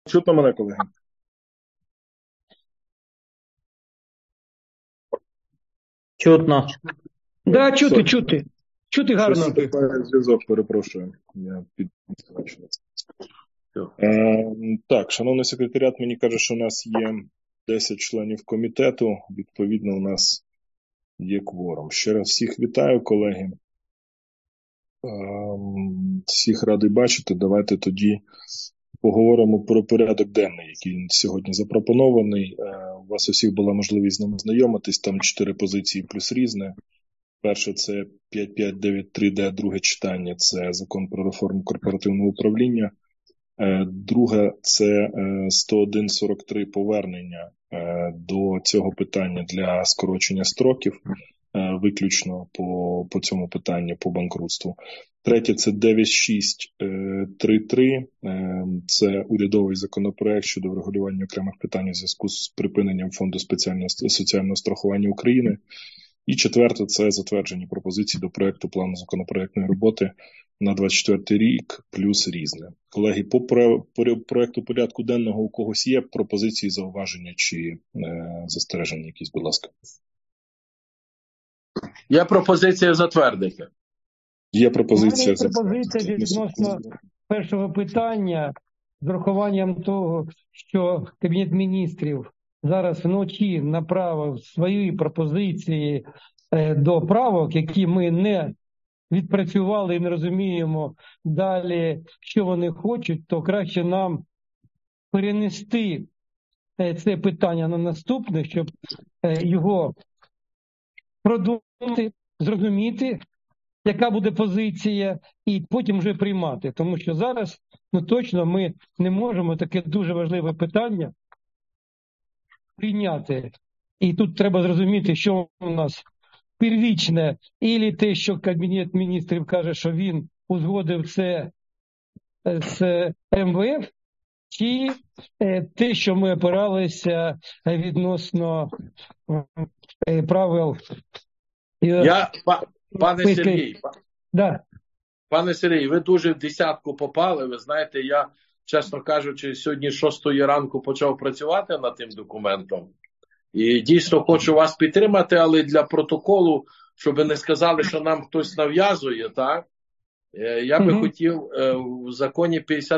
Чутно мене, колеги? Чутно. Да, чути. Чути гарно. Щось такий зв'язок, перепрошую. Я підмічаю. Так, шановний секретаріат, мені каже, що у нас є 10 членів комітету. Відповідно, у нас є кворум. Ще раз всіх вітаю, колеги. Всіх радий бачити. Давайте тоді поговоримо про порядок денний, який сьогодні запропонований. У вас усіх була можливість з ним знайомитись. Там 4 позиції плюс різне. Перше – це 5593-Д, друге читання – це закон про реформу корпоративного управління. Друге – це 101.43 повернення до цього питання для скорочення строків, виключно по цьому питанню, по банкрутству. Третє – це 9633, це урядовий законопроект щодо врегулювання окремих питань у зв'язку з припиненням Фонду соціального страхування України. І четверте – це затверджені пропозиції до проекту плану законопроектної роботи на 24 рік плюс різне. Колеги, по проекту порядку денного у когось є пропозиції, зауваження чи застереження якісь, будь ласка. Є пропозиція затвердити. Є пропозиція затвердити. Відносно першого питання з урахуванням того, що Кабінет міністрів зараз вночі направив свої пропозиції до правок, які ми не відпрацювали і не розуміємо далі, що вони хочуть, то краще нам перенести це питання на наступне, щоб його продумати, зрозуміти, яка буде позиція, і потім вже приймати. Тому що зараз точно ми не можемо таке дуже важливе питання прийняти. І тут треба зрозуміти, що у нас первічне, і те, що Кабінет міністрів каже, що він узгодив це з МВФ, чи те, що ми опиралися відносно правил. Пане Сергій, да. Пане Сергій, ви дуже в десятку попали. Ви знаєте, я, чесно кажучи, сьогодні з 6 ранку почав працювати над тим документом. І дійсно хочу вас підтримати, але для протоколу, щоб ви не сказали, що нам хтось нав'язує, так? Я би хотів в законі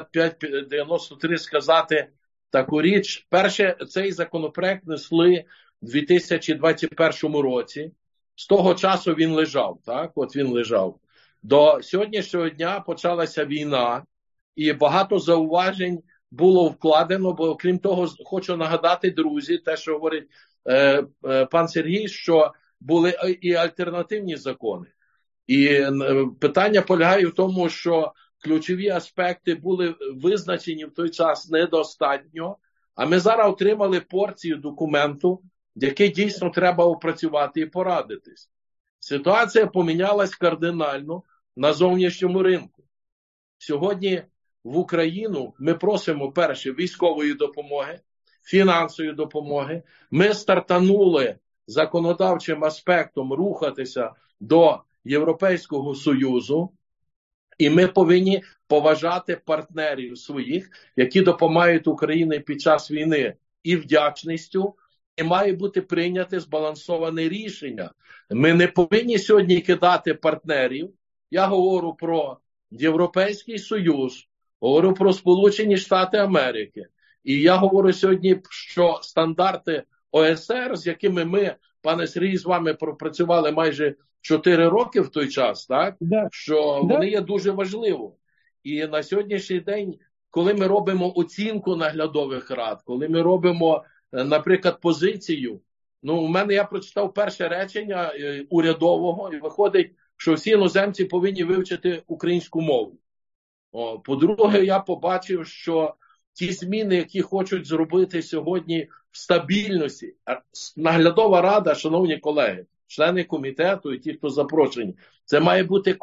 5593 сказати таку річ. Перше, цей законопроект несли в 2021 році. З того часу він лежав, так? От він лежав. До сьогоднішнього дня почалася війна, і багато зауважень було вкладено, бо окрім того, хочу нагадати, друзі, те, що говорить пан Сергій, що були і альтернативні закони. І питання полягає в тому, що ключові аспекти були визначені в той час недостатньо, а ми зараз отримали порцію документу, який дійсно треба опрацювати і порадитись. Ситуація помінялась кардинально на зовнішньому ринку. Сьогодні в Україну ми просимо, перше, військової допомоги, фінансової допомоги. Ми стартанули законодавчим аспектом рухатися до Європейського Союзу, і ми повинні поважати партнерів своїх, які допомагають Україні під час війни, і вдячністю, і має бути прийняте збалансоване рішення. Ми не повинні сьогодні кидати партнерів. Я говорю про Європейський Союз, говорю про Сполучені Штати Америки. І я говорю сьогодні, що стандарти ОСР, з якими ми, пане Сергій, з вами пропрацювали майже 4 роки в той час, так? Що вони є дуже важливі. І на сьогоднішній день, коли ми робимо оцінку наглядових рад, коли ми робимо, наприклад, позицію, у мене я прочитав перше речення урядового, і виходить, що всі іноземці повинні вивчити українську мову. По-друге, я побачив, що ті зміни, які хочуть зробити сьогодні в стабільності, наглядова рада, шановні колеги, члени комітету і ті, хто запрошені, це має бути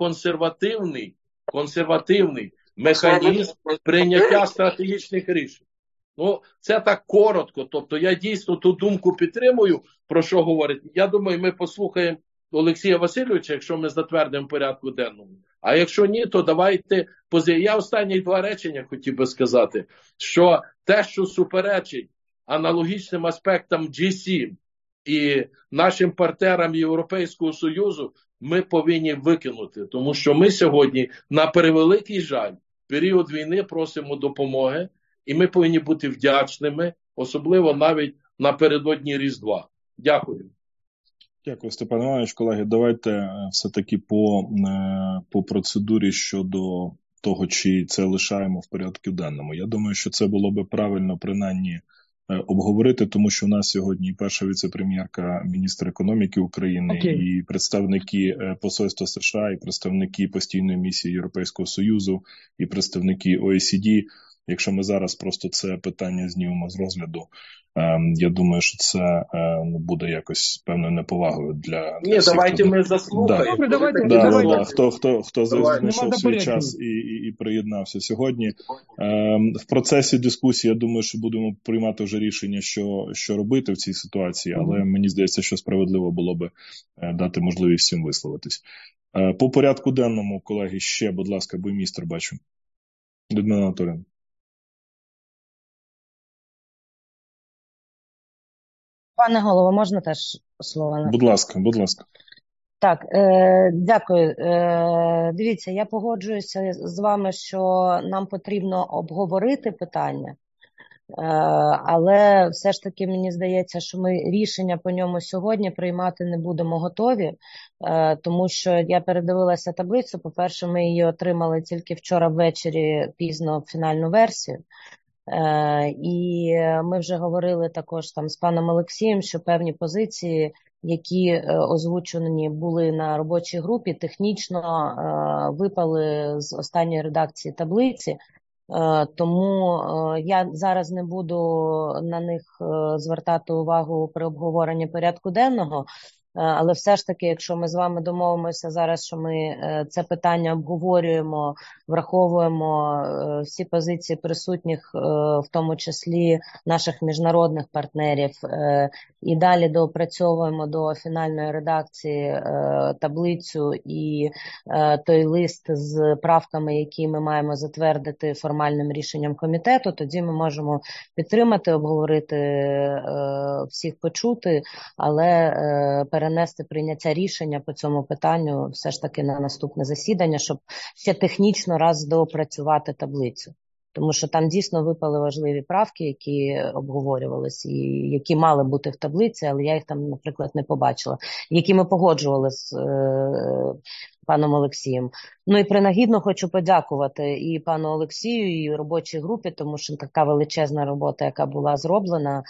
консервативний механізм прийняття стратегічних рішень. Це так коротко, тобто я дійсно ту думку підтримую, про що говорить. Я думаю, ми послухаємо Олексія Васильовича, якщо ми затвердимо порядку денному. А якщо ні, то давайте Я останні 2 речення хотів би сказати, що те, що суперечить аналогічним аспектам G7 і нашим партнерам Європейського Союзу, ми повинні викинути. Тому що ми сьогодні, на превеликий жаль, в період війни просимо допомоги, і ми повинні бути вдячними, особливо навіть напередодні Різдва. Дякую. Дякую, Степан Іванович. Колеги, давайте все-таки по процедурі щодо того, чи це лишаємо в порядку денному. Я думаю, що це було би правильно принаймні обговорити, тому що у нас сьогодні і перша віце-прем'єрка, міністр економіки України, і представники посольства США, і представники постійної місії Європейського Союзу, і представники ОЕСІД. Якщо ми зараз просто це питання знімемо з розгляду, я думаю, що це буде якось певною неповагою для Ні, всіх, давайте ми заслухаємо. Добре, давайте. Хто знайшов свій час і приєднався сьогодні. В процесі дискусії, я думаю, що будемо приймати вже рішення, що робити в цій ситуації, але мені здається, що справедливо було би дати можливість всім висловитись. По порядку денному, колеги, ще, будь ласка, буймістер бачу. Людмила Анатоліївна. Пане голово, можна теж слово? Будь ласка. Так, дякую. Дивіться, я погоджуюся з вами, що нам потрібно обговорити питання, але все ж таки мені здається, що ми рішення по ньому сьогодні приймати не будемо готові, тому що я передивилася таблицю. По-перше, ми її отримали тільки вчора ввечері, пізно, фінальну версію. І ми вже говорили також там з паном Олексієм, що певні позиції, які озвучені були на робочій групі, технічно випали з останньої редакції таблиці. Тому я зараз не буду на них звертати увагу при обговоренні порядку денного. Але все ж таки, якщо ми з вами домовимося зараз, що ми це питання обговорюємо, враховуємо всі позиції присутніх, в тому числі наших міжнародних партнерів, і далі доопрацьовуємо до фінальної редакції таблицю і той лист з правками, які ми маємо затвердити формальним рішенням комітету, тоді ми можемо підтримати, обговорити, всіх почути, але перенести прийняття рішення по цьому питанню все ж таки на наступне засідання, щоб ще технічно раз доопрацювати таблицю. Тому що там дійсно випали важливі правки, які обговорювалися і які мали бути в таблиці, але я їх там, наприклад, не побачила, які ми погоджували з паном Олексієм. Ну і принагідно хочу подякувати і пану Олексію, і робочій групі, тому що така величезна робота, яка була зроблена,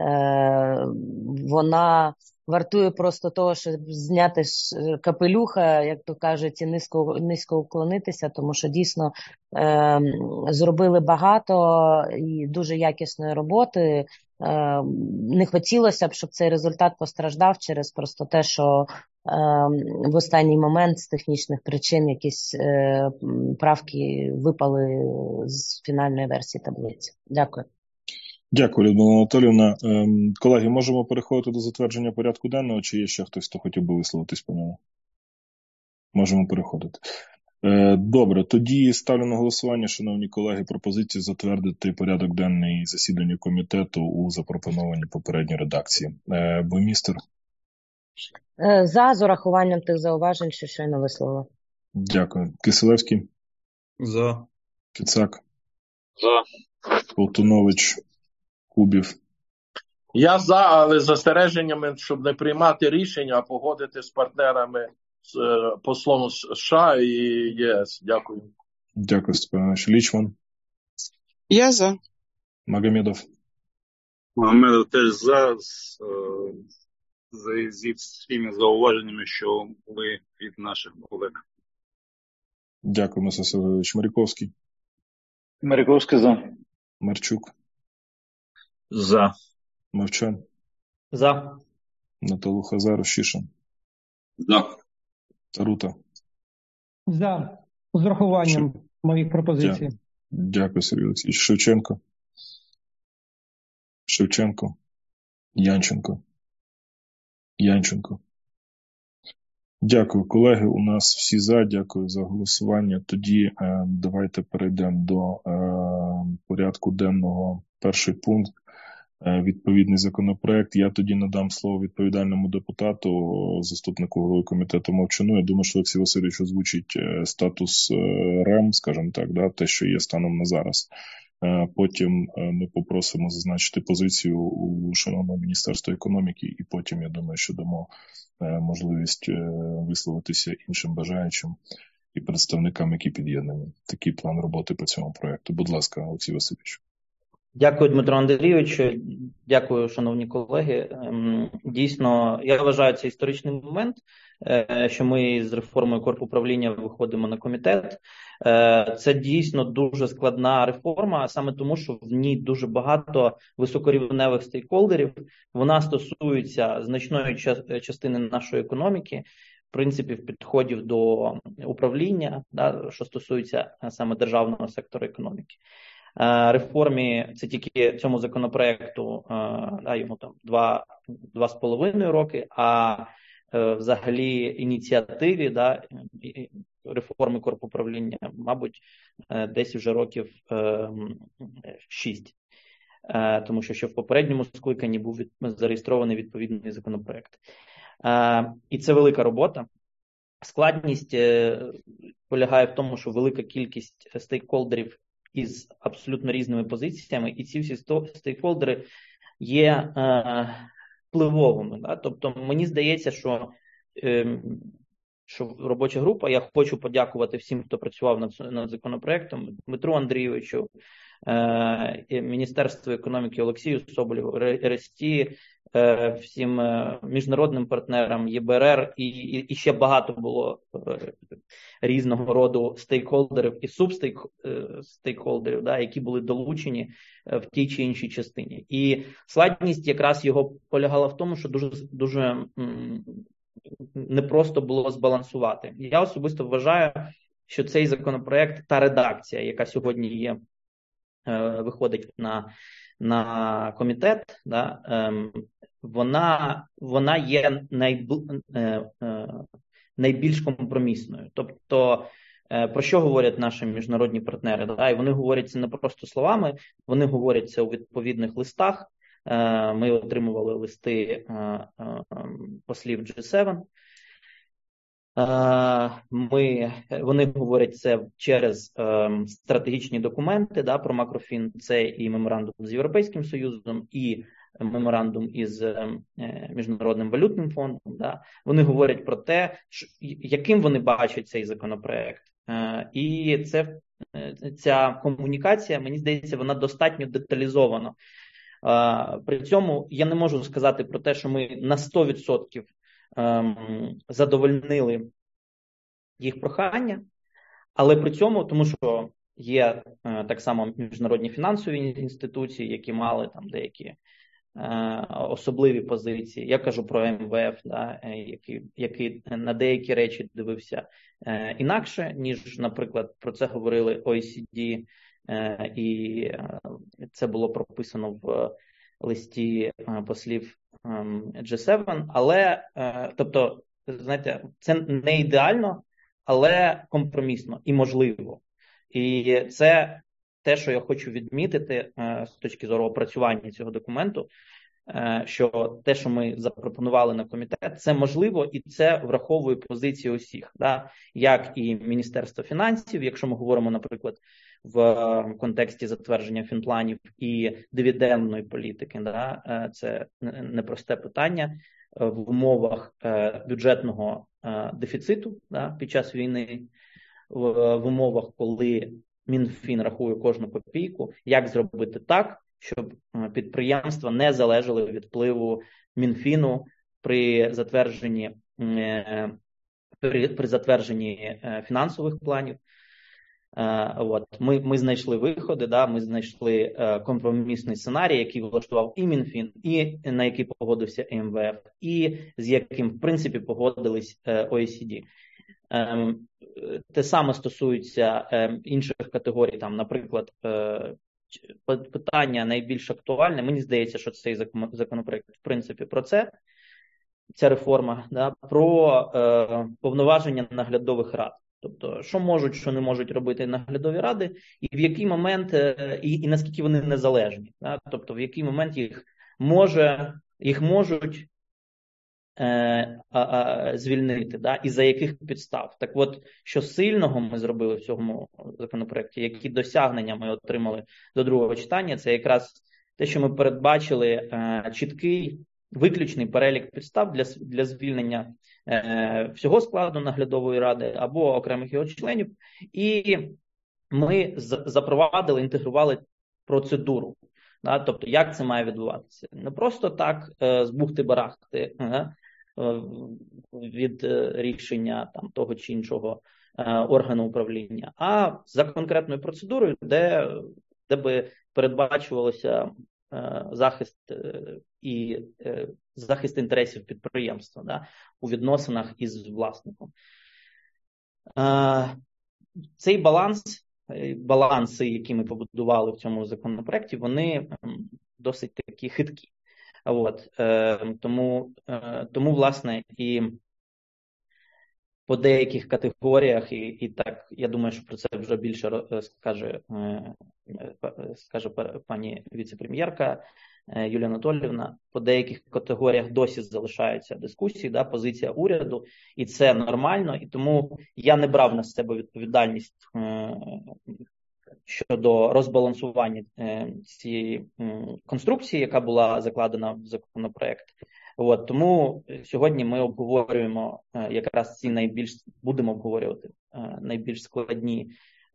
вона вартує просто того, щоб зняти капелюха, як то кажуть, і низько уклонитися, тому що дійсно зробили багато і дуже якісної роботи. Не хотілося б, щоб цей результат постраждав через просто те, що в останній момент з технічних причин якісь правки випали з фінальної версії таблиці. Дякую. Дякую, Людмила Анатоліївна. Колеги, можемо переходити до затвердження порядку денного, чи є ще хтось, хто хотів би висловитись по ньому? Можемо переходити. Добре, тоді ставлю на голосування, шановні колеги, пропозицію затвердити порядок денний засідання комітету у запропонованій попередній редакції. Буймістер? За, з урахуванням тих зауважень, що щойно висловила. Дякую. Киселевський? За. Кицак? За. Колтунович? Кубів? Я за, але з застереженнями, щоб не приймати рішення, а погодити з партнерами, з послом США і ЄС. Дякую. Дякую, Степанович. Лічман? Я за. Магомедов? Магомедов теж за, зі всіми зауваженнями, що були від наших колег. Дякую, Мирослав Сергійович. Маріковський? Маріковський за. Марчук? За. Мовчан? За. Наталуха за. Рощишин? За. Тарута? За. З урахуванням моїх пропозицій. Дякую, Сергій Олексійович. Шевченко? Шевченко? Янченко? Янченко? Дякую, колеги. У нас всі за. Дякую за голосування. Тоді давайте перейдемо до порядку денного. Перший пункт. Відповідний законопроект. Я тоді надам слово відповідальному депутату, заступнику голови комітету Мовчану. Я думаю, що Олексій Васильович озвучить статус РЕМ, скажімо так, да, те, що є станом на зараз. Потім ми попросимо зазначити позицію у шановного Міністерства економіки, і потім, я думаю, що дамо можливість висловитися іншим бажаючим і представникам, які під'єднані. Такий план роботи по цьому проєкту. Будь ласка, Олексій Васильович. Дякую, Дмитро Андрійович. Дякую, шановні колеги. Дійсно, я вважаю, це історичний момент, що ми з реформою корпуправління виходимо на комітет. Це дійсно дуже складна реформа, саме тому, що в ній дуже багато високорівневих стейкхолдерів. Вона стосується значної частини нашої економіки, принципів підходів до управління, да, що стосується саме державного сектору економіки. Реформі, це тільки цьому законопроекту, йому там 2,5 роки, а взагалі ініціативі, да, реформи корпуправління, мабуть, десь вже років 6. Тому що ще в попередньому скликанні був зареєстрований відповідний законопроект. І це велика робота. Складність полягає в тому, що велика кількість стейкхолдерів із абсолютно різними позиціями, і ці всі стейкхолдери є впливовими. Да? Тобто мені здається, що робоча група, я хочу подякувати всім, хто працював над законопроектом, Дмитру Андрійовичу, Міністерству економіки Олексію Соболєву, РСТ, всім міжнародним партнерам, ЄБРР, і ще багато було різного роду стейкхолдерів і субстейкхолдерів, да, які були долучені в тій чи іншій частині. І складність якраз його полягала в тому, що дуже непросто було збалансувати. Я особисто вважаю, що цей законопроект, та редакція, яка сьогодні є, виходить на комітет, да, вона є найбільш компромісною. Тобто, про що говорять наші міжнародні партнери? Да? І вони говорять це не просто словами, вони говорять це у відповідних листах. Ми отримували листи послів G7. Вони говорять це через стратегічні документи, да, про макрофін, це і меморандум з Європейським Союзом, і меморандум із Міжнародним валютним фондом. Да. Вони говорять про те, яким вони бачать цей законопроект. І ця комунікація, мені здається, вона достатньо деталізована. При цьому я не можу сказати про те, що ми на 100% задовольнили їх прохання, але при цьому, тому що є так само міжнародні фінансові інституції, які мали там деякі особливі позиції. Я кажу про МВФ, да, який на деякі речі дивився інакше, ніж, наприклад, про це говорили OECD, і це було прописано в листі послів G7, але, тобто, знаєте, це не ідеально, але компромісно і можливо. І це те, що я хочу відмітити з точки зору опрацювання цього документу, що те, що ми запропонували на комітет, це можливо і це враховує позиції усіх, да? Як і Міністерство фінансів, якщо ми говоримо, наприклад, в контексті затвердження фінпланів і дивідендної політики, да? Це непросте питання в умовах бюджетного дефіциту, да? Під час війни, в умовах, коли Мінфін рахує кожну копійку, як зробити так, щоб підприємства не залежали від впливу Мінфіну при затвердженні фінансових планів. Ми знайшли виходи, да, ми знайшли компромісний сценарій, який влаштував і Мінфін, і на який погодився МВФ, і з яким, в принципі, погодились OECD. Те саме стосується інших категорій, там, наприклад, питання найбільш актуальне. Мені здається, що цей законопроект, в принципі, про це. ця реформа, да, про повноваження наглядових рад. Тобто, що можуть, що не можуть робити наглядові ради, і в який момент, і наскільки вони незалежні. Да? Тобто, в який момент їх можуть звільнити, да? І за яких підстав. Так от, що сильного ми зробили в цьому законопроекті, які досягнення ми отримали до другого читання, це якраз те, що ми передбачили чіткий, виключний перелік підстав для звільнення всього складу наглядової ради або окремих його членів, і ми запровадили, інтегрували процедуру. Да? Тобто, як це має відбуватися? Не просто так з бухти-барахти від рішення там, того чи іншого органу управління, а за конкретною процедурою, де би передбачувалося захист інтересів підприємства, да, у відносинах із власником. Цей баланси, які ми побудували в цьому законопроекті, вони досить такі хиткі. Тому, власне, і по деяких категоріях, і так, я думаю, що про це вже більше скаже пані віце-прем'єрка Юлія Анатоліївна, по деяких категоріях досі залишаються дискусії, да, позиція уряду, і це нормально, і тому я не брав на себе відповідальність щодо розбалансування цієї конструкції, яка була закладена в законопроект. Тому сьогодні ми обговорюємо якраз ці будемо обговорювати найбільш складні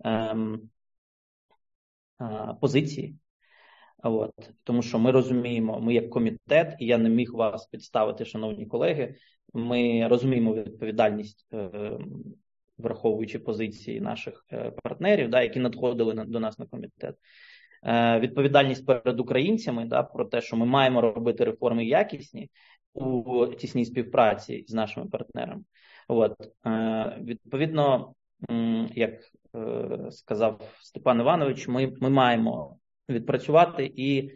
позиції. Тому що ми розуміємо, ми як комітет, і я не міг вас підставити, шановні колеги, ми розуміємо відповідальність, враховуючи позиції наших партнерів, да, які надходили до нас на комітет. Відповідальність перед українцями, да, про те, що ми маємо робити реформи якісні у тісній співпраці з нашими партнерами. Відповідно, як сказав Степан Іванович, ми маємо відпрацювати і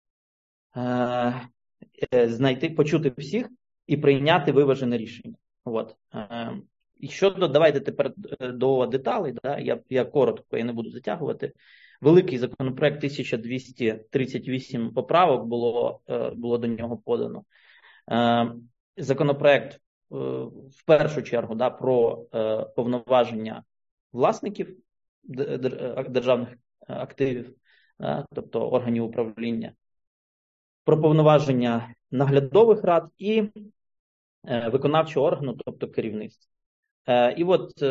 почути всіх і прийняти виважене рішення. І давайте тепер до деталей, да, я коротко, я не буду затягувати. Великий законопроект, 1238 поправок було до нього подано. Законопроект в першу чергу, да, про повноваження власників державних активів, да, тобто органів управління, про повноваження наглядових рад і виконавчого органу, тобто керівництва. І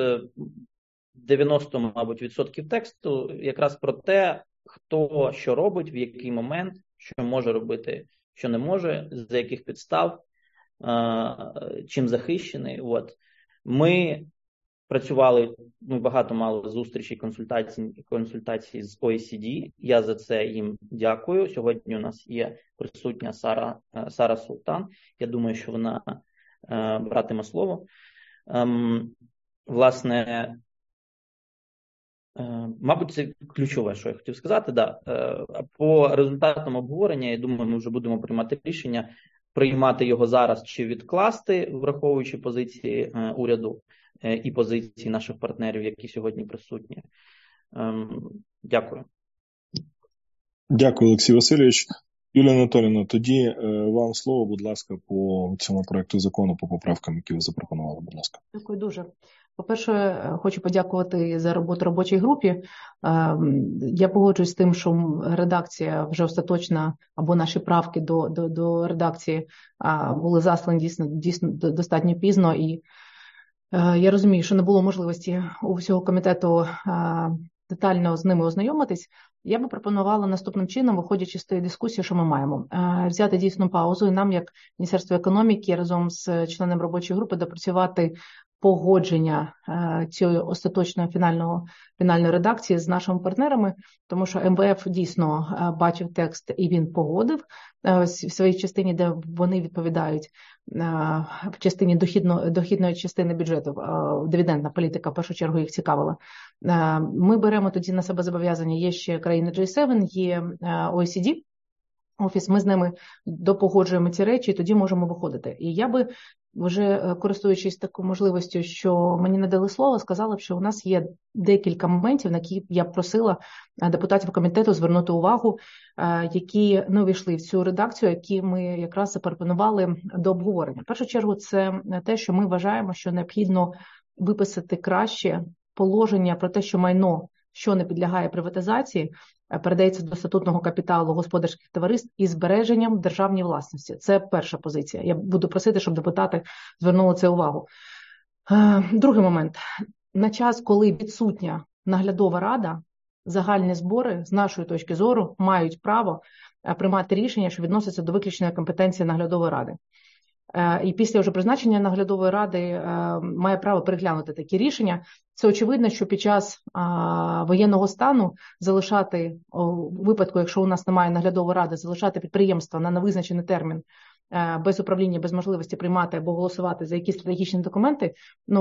90, мабуть, відсотків тексту якраз про те, хто що робить, в який момент, що може робити, що не може, за яких підстав, чим захищений. Ми працювали, ми багато мали зустрічей, консультацій з OECD. Я за це їм дякую. Сьогодні у нас є присутня Сара Султан. Я думаю, що вона братиме слово. Власне, мабуть, це ключове, що я хотів сказати. Да. По результатам обговорення, я думаю, ми вже будемо приймати рішення, приймати його зараз чи відкласти, враховуючи позиції уряду і позиції наших партнерів, які сьогодні присутні. Дякую. Дякую, Олексій Васильович. Юлія Анатоліївна, тоді вам слово, будь ласка, по цьому проекту закону, по поправкам, які ви запропонували, будь ласка. Дякую дуже. По-перше, хочу подякувати за роботу робочій групі. Я погоджуюсь з тим, що редакція вже остаточна, або наші правки до редакції були заслані дійсно достатньо пізно, і я розумію, що не було можливості у всього комітету детально з ними ознайомитись. Я би пропонувала наступним чином, виходячи з тієї дискусії, що ми маємо, взяти дійсну паузу і нам, як Міністерство економіки, разом з членом робочої групи допрацювати погодження цієї остаточної фінальної редакції з нашими партнерами, тому що МВФ дійсно бачив текст і він погодив в своїй частині, де вони відповідають в частині дохідної частини бюджету. Дивідендна політика в першу чергу їх цікавила. Ми беремо тоді на себе зобов'язання, є ще країни G7, є OECD, офіс, ми з ними допогоджуємо ці речі, і тоді можемо виходити. І я би, вже користуючись такою можливістю, що мені надали слово, сказала б, що у нас є декілька моментів, на які я б просила депутатів комітету звернути увагу, які не увійшли в цю редакцію, які ми якраз запропонували до обговорення. В першу чергу, це те, що ми вважаємо, що необхідно виписати краще положення про те, що майно, що не підлягає приватизації, передається до статутного капіталу господарських товариств із збереженням державної власності. Це перша позиція. Я буду просити, щоб депутати звернули це увагу. Другий момент. На час, коли відсутня наглядова рада, загальні збори, з нашої точки зору, мають право приймати рішення, що відносяться до виключної компетенції наглядової ради. І після вже призначення наглядової ради має право переглянути такі рішення. Це очевидно, що під час воєнного стану залишати, у випадку, якщо у нас немає наглядової ради, залишати підприємства на невизначений термін без управління, без можливості приймати або голосувати за якісь стратегічні документи,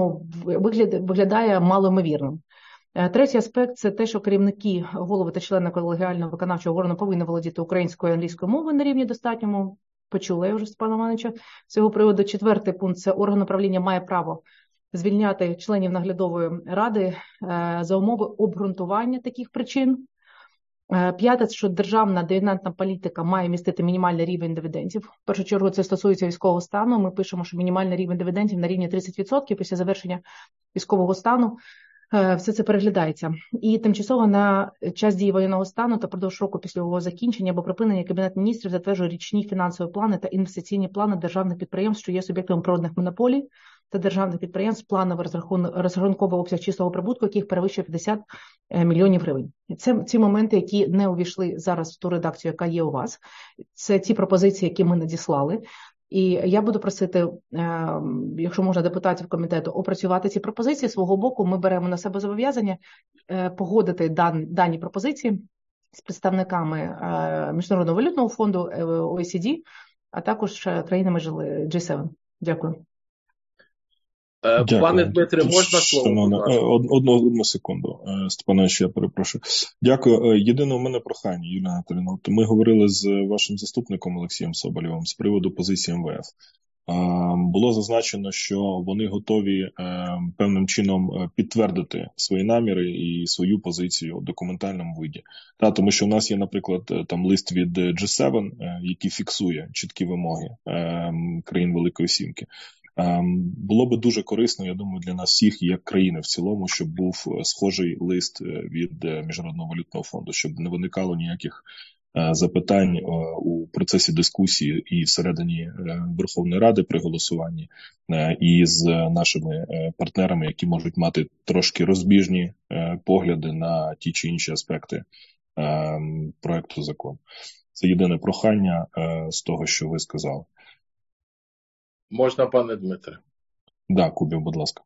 виглядає малоймовірним. Третій аспект – це те, що керівники, голови та члени колегіального виконавчого органу повинні володіти українською і англійською мовою на рівні достатньому. Почула я вже Степана Івановича з цього приводу. Четвертий пункт – це орган управління має право звільняти членів наглядової ради за умови обґрунтування таких причин. П'яте – що державна дивідендна політика має містити мінімальний рівень дивідендів. В першу чергу це стосується військового стану. Ми пишемо, що мінімальний рівень дивідендів на рівні 30% після завершення військового стану. Все це переглядається. І тимчасово на час дії воєнного стану та продовж року після його закінчення або припинення Кабінет міністрів затверджує річні фінансові плани та інвестиційні плани державних підприємств, що є суб'єктами природних монополій, та державних підприємств, плановий розрахунковий обсяг чистого прибутку, яких перевищує 50 мільйонів гривень. Це ці моменти, які не увійшли зараз в ту редакцію, яка є у вас. Це ті пропозиції, які ми надіслали. І я буду просити, якщо можна, депутатів комітету опрацювати ці пропозиції. Свого боку ми беремо на себе зобов'язання погодити дані пропозиції з представниками Міжнародного валютного фонду, OECD, а також країнами G7. Дякую. Дякую. Пане Дмитре, можна слово? Одну секунду, Степанович, я перепрошую. Дякую. Єдине у мене прохання, Юлія Анатоліївна. Ми говорили з вашим заступником Олексієм Соболєвим з приводу позиції МВФ. Було зазначено, що вони готові певним чином підтвердити свої наміри і свою позицію у документальному виді. Тому що у нас є, наприклад, там лист від G7, який фіксує чіткі вимоги країн Великої Сімки. Було би дуже корисно, я думаю, для нас всіх, як країни в цілому, щоб був схожий лист від Міжнародного валютного фонду, щоб не виникало ніяких запитань у процесі дискусії і всередині Верховної Ради при голосуванні, і з нашими партнерами, які можуть мати трошки розбіжні погляди на ті чи інші аспекти проекту закону. Це єдине прохання з того, що ви сказали. Можна, пане Дмитре? Да, Кубів, будь ласка.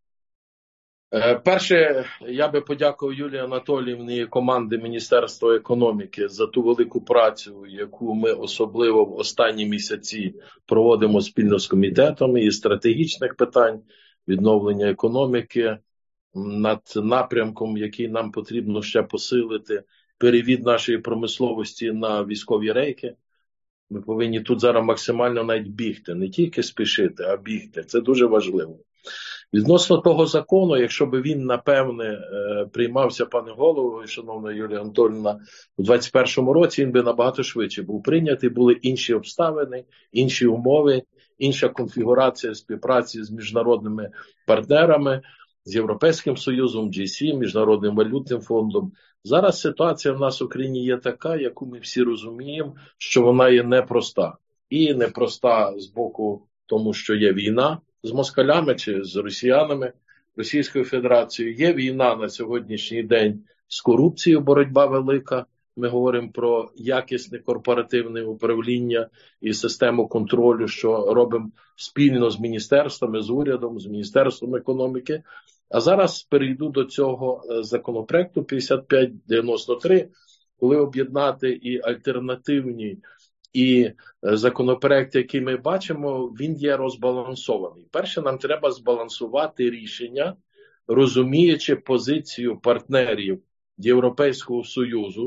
Перше, я би подякував Юлії Анатоліївні і команді Міністерства економіки за ту велику працю, яку ми особливо в останні місяці проводимо спільно з комітетом і стратегічних питань відновлення економіки над напрямком, який нам потрібно ще посилити, перевід нашої промисловості на військові рейки. Ми повинні тут зараз максимально навіть бігти, не тільки спішити, а бігти. Це дуже важливо. Відносно того закону, якщо б він, напевне, приймався, пане голово, шановна Юлія Анатоліївна, у 2021 році, він би набагато швидше був прийнятий, були інші обставини, інші умови, інша конфігурація співпраці з міжнародними партнерами, з Європейським Союзом, G7, Міжнародним валютним фондом. Зараз ситуація в нас в Україні є така, яку ми всі розуміємо, що вона є непроста. І непроста з боку тому, що є війна з москалями чи з росіянами, Російською Федерацією. Є війна на сьогоднішній день з корупцією, боротьба велика. Ми говоримо про якісне корпоративне управління і систему контролю, що робимо спільно з міністерствами, з урядом, з Міністерством економіки. А зараз перейду до цього законопроекту 5593, коли об'єднати і альтернативні, і законопроект, який ми бачимо, він є розбалансований. Перше, нам треба збалансувати рішення, розуміючи позицію партнерів Європейського Союзу,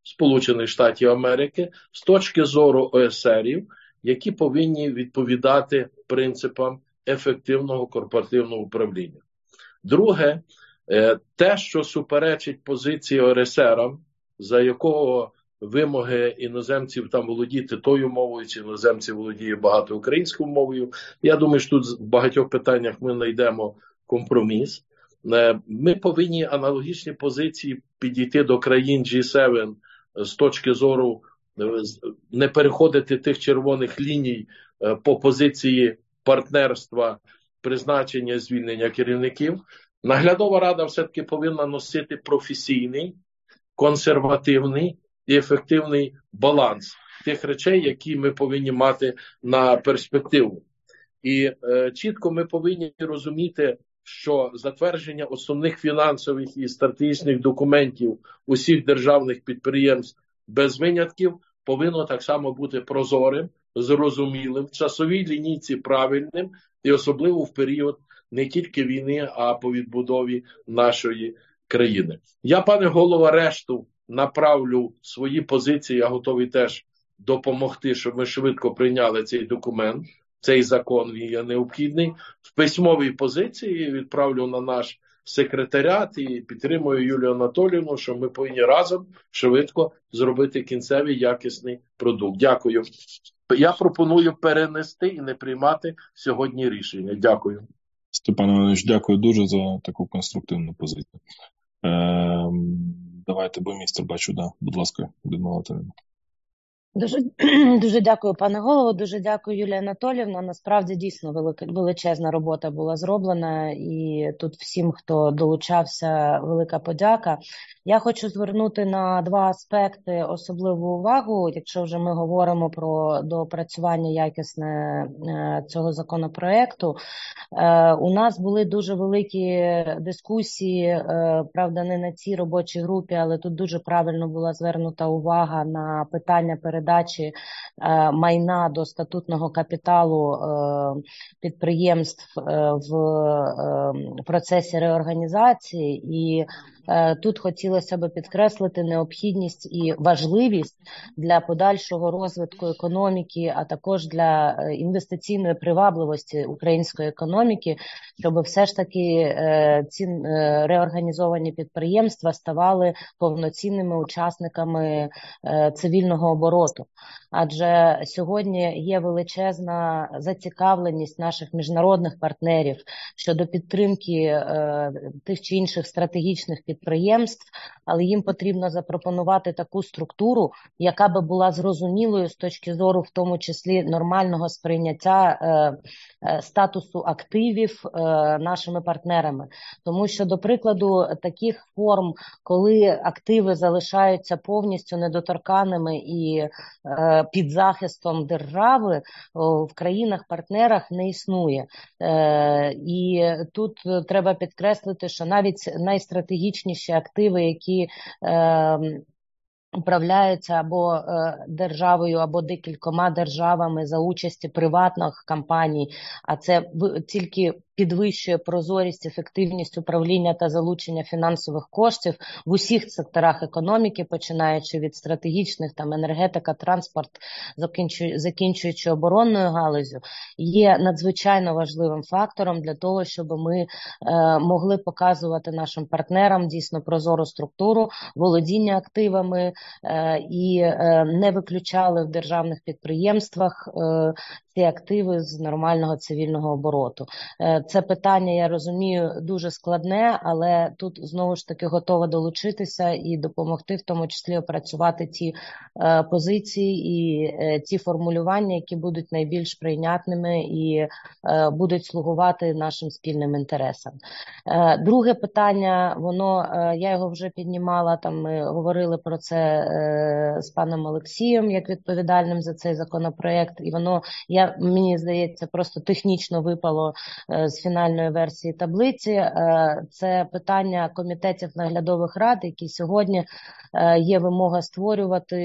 Сполучених Штатів Америки з точки зору ОСРів, які повинні відповідати принципам ефективного корпоративного управління. Друге, те, що суперечить позиції ОРСРам, за якого вимоги іноземців там володіти тою мовою, чи іноземці володіє багато українською мовою. Я думаю, що тут в багатьох питаннях ми знайдемо компроміс. Ми повинні аналогічні позиції підійти до країн G7 з точки зору не переходити тих червоних ліній по позиції партнерства, призначення, звільнення керівників. Наглядова рада все-таки повинна носити професійний, консервативний і ефективний баланс тих речей, які ми повинні мати на перспективу. І чітко ми повинні розуміти, що затвердження основних фінансових і стратегічних документів усіх державних підприємств без винятків повинно так само бути прозорим, зрозумілим, в часовій лінійці правильним і особливо в період не тільки війни, а по відбудові нашої країни. Я, пане голово, решту направлю свої позиції, я готовий теж допомогти, щоб ми швидко прийняли цей документ, цей закон, він є необхідний. В письмовій позиції відправлю на наш секретаріат і підтримую Юлію Анатоліївну, що ми повинні разом швидко зробити кінцевий якісний продукт. Дякую. Я пропоную перенести і не приймати сьогодні рішення. Дякую. Степан Іванович, дякую дуже за таку конструктивну позицію. Давайте, бо містер бачу, да. Будь ласка, Людмила Анатоліївна. Дуже дякую, пане голово, дуже дякую, Юлія Анатоліївна. Насправді, дійсно, величезна робота була зроблена, і тут всім, хто долучався, велика подяка. Я хочу звернути на два аспекти особливу увагу, якщо вже ми говоримо про доопрацювання якісне цього законопроекту. У нас були дуже великі дискусії, правда, не на цій робочій групі, але тут дуже правильно була звернута увага на питання передачі майна до статутного капіталу підприємств в процесі реорганізації. І тут хотілося б підкреслити необхідність і важливість для подальшого розвитку економіки, а також для інвестиційної привабливості української економіки, щоб все ж таки ці реорганізовані підприємства ставали повноцінними учасниками цивільного обороту. Адже сьогодні є величезна зацікавленість наших міжнародних партнерів щодо підтримки тих чи інших стратегічних підприємств, але їм потрібно запропонувати таку структуру, яка би була зрозумілою з точки зору, в тому числі, нормального сприйняття статусу активів нашими партнерами. Тому що, до прикладу, таких форм, коли активи залишаються повністю недоторканими і під захистом держави, в країнах-партнерах не існує. І тут треба підкреслити, що навіть найстратегічніші активи, які управляються або державою, або декількома державами за участі приватних компаній, а це тільки підвищує прозорість, ефективність управління та залучення фінансових коштів в усіх секторах економіки, починаючи від стратегічних, там енергетика, транспорт, закінчуючи оборонною галузю, є надзвичайно важливим фактором для того, щоб ми могли показувати нашим партнерам дійсно прозору структуру, володіння активами і не виключали в державних підприємствах ці активи з нормального цивільного обороту. Це питання, я розумію, дуже складне, але тут знову ж таки готова долучитися і допомогти, в тому числі опрацювати ті позиції і ті формулювання, які будуть найбільш прийнятними і будуть слугувати нашим спільним інтересам. Друге питання, я його вже піднімала, там ми говорили про це з паном Олексієм, як відповідальним за цей законопроект, і мені здається, просто технічно випало з фінальної версії таблиці. Це питання комітетів наглядових рад, які сьогодні є вимога створювати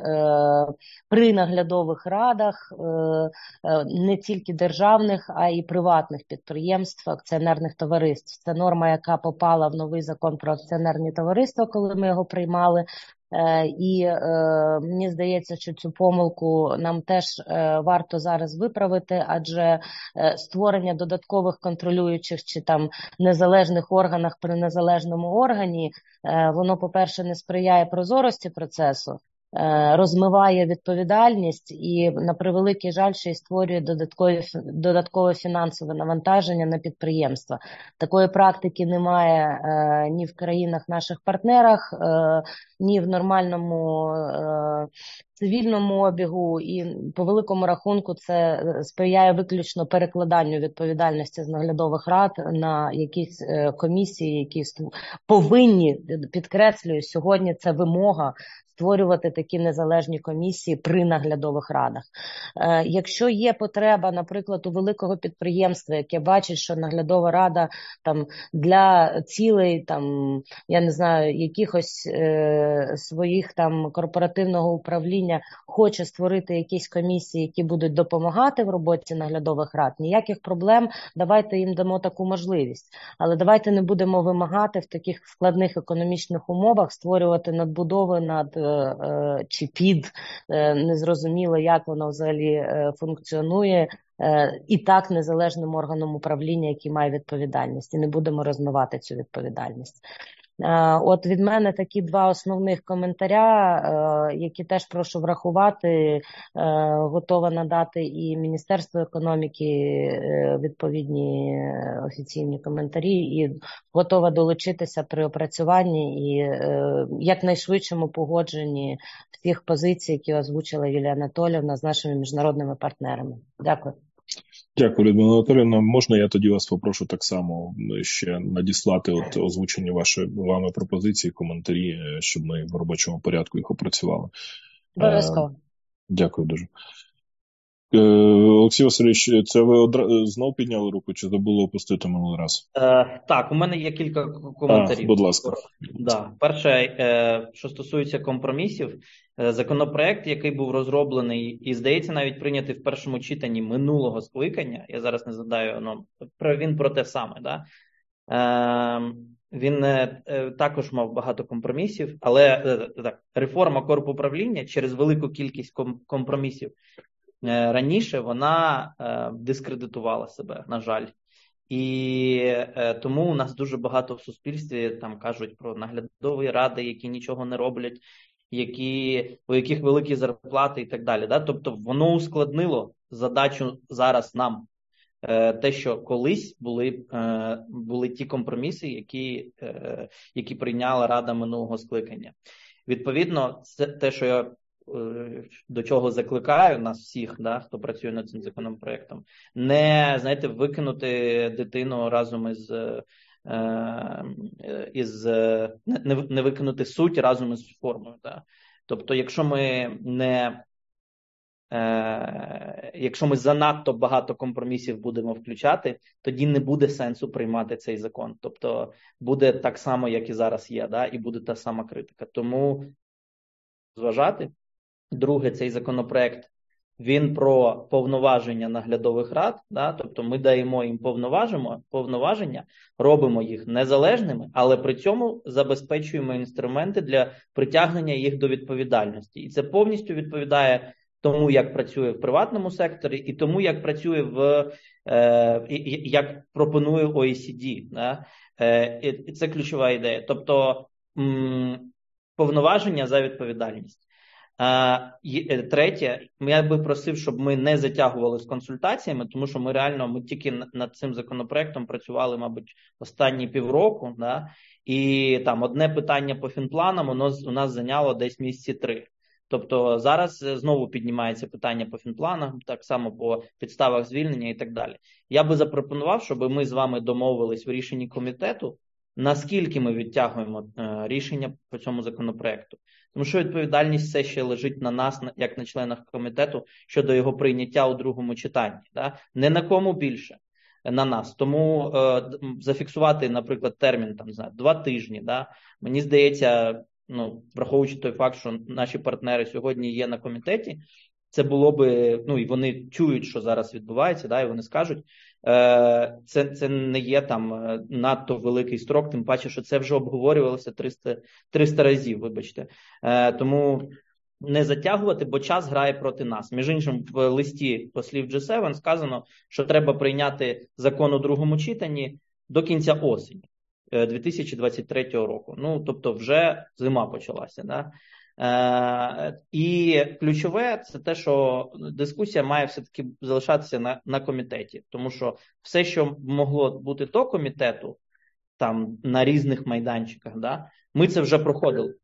при наглядових радах не тільки державних, а й приватних підприємств, акціонерних товариств. Це норма, яка попала в новий закон про акціонерні товариства, коли ми його приймали. І мені здається, що цю помилку нам теж варто зараз виправити, адже створення додаткових контролюючих чи там незалежних органах при незалежному органі, воно, по-перше, не сприяє прозорості процесу, розмиває відповідальність і, на превеликий жаль, ще й створює додаткове фінансове навантаження на підприємства. Такої практики немає ні в країнах наших партнерах, ні в нормальному цивільному обігу, і по великому рахунку це сприяє виключно перекладанню відповідальності з наглядових рад на якісь комісії, які повинні, підкреслюю, сьогодні це вимога створювати такі незалежні комісії при наглядових радах. Якщо є потреба, наприклад, у великого підприємства, яке бачить, що наглядова рада там для цілей, там, я не знаю, якихось своїх там корпоративного управління хоче створити якісь комісії, які будуть допомагати в роботі наглядових рад, ніяких проблем, давайте їм дамо таку можливість. Але давайте не будемо вимагати в таких складних економічних умовах створювати надбудови над чи під, незрозуміло, як воно взагалі функціонує, і так незалежним органом управління, який має відповідальність. І не будемо розмивати цю відповідальність. От від мене такі два основних коментаря, які теж прошу врахувати. Готова надати і Міністерству економіки відповідні офіційні коментарі, і готова долучитися при опрацюванні і якнайшвидшому погодженні всіх позицій, які озвучила Юлія Анатоліївна з нашими міжнародними партнерами. Дякую. Дякую, Людмила Анатоліївна. Можна я тоді вас попрошу так само ще надіслати озвучені вами пропозиції, коментарі, щоб ми в робочому порядку їх опрацювали. Обов'язково. Дякую дуже. Олексій Васильович, це ви знов підняли руку, чи забули опустити минулий раз? Так, у мене є кілька коментарів. Будь ласка. Да. Перше, що стосується компромісів, законопроект, який був розроблений і, здається, навіть прийнятий в першому читанні минулого скликання, я зараз не згадаю, він про те саме, да? Він також мав багато компромісів, але так, реформа корпуправління через велику кількість компромісів раніше вона дискредитувала себе, на жаль. І тому у нас дуже багато в суспільстві там кажуть про наглядові ради, які нічого не роблять, у яких великі зарплати і так далі. Да? Тобто воно ускладнило задачу зараз нам. Те, що колись були ті компроміси, які прийняла Рада минулого скликання. Відповідно, це те, що я до чого закликаю нас всіх, да, хто працює над цим законопроектом, не, знаєте, викинути дитину разом не викинути суть разом із формою. Да. Тобто, якщо ми занадто багато компромісів будемо включати, тоді не буде сенсу приймати цей закон. Тобто буде так само, як і зараз є, да, і буде та сама критика. Тому зважати. Друге, цей законопроект, він про повноваження наглядових рад, да? Тобто ми даємо їм повноваження, робимо їх незалежними, але при цьому забезпечуємо інструменти для притягнення їх до відповідальності. І це повністю відповідає тому, як працює в приватному секторі, і тому, як працює як пропонує OECD. Да? І це ключова ідея. Тобто повноваження за відповідальність. Третє, я би просив, щоб ми не затягували з консультаціями, тому що ми тільки над цим законопроектом працювали, мабуть, останні півроку, да? І там одне питання по фінпланам у нас зайняло десь місяці 3. Тобто зараз знову піднімається питання по фінпланам, так само по підставах звільнення і так далі. Я би запропонував, щоб ми з вами домовились в рішенні комітету, наскільки ми відтягуємо рішення по цьому законопроекту. Тому що відповідальність все ще лежить на нас, як на членах комітету, щодо його прийняття у другому читанні. Да? Не на кому більше, на нас. Тому зафіксувати, наприклад, термін 2 тижні. Да? Мені здається, враховуючи той факт, що наші партнери сьогодні є на комітеті, це було би, ну і вони чують, що зараз відбувається, да, і вони скажуть, це не є там надто великий строк, тим паче, що це вже обговорювалося 300 разів, вибачте. Тому не затягувати, бо час грає проти нас. Між іншим, в листі послів G7 сказано, що треба прийняти закон у другому читанні до кінця осені 2023 року. Ну, тобто вже зима почалася, да? І ключове це те, що дискусія має все-таки залишатися на комітеті, тому що все, що могло бути до комітету, там на різних майданчиках, да, ми це вже проходили.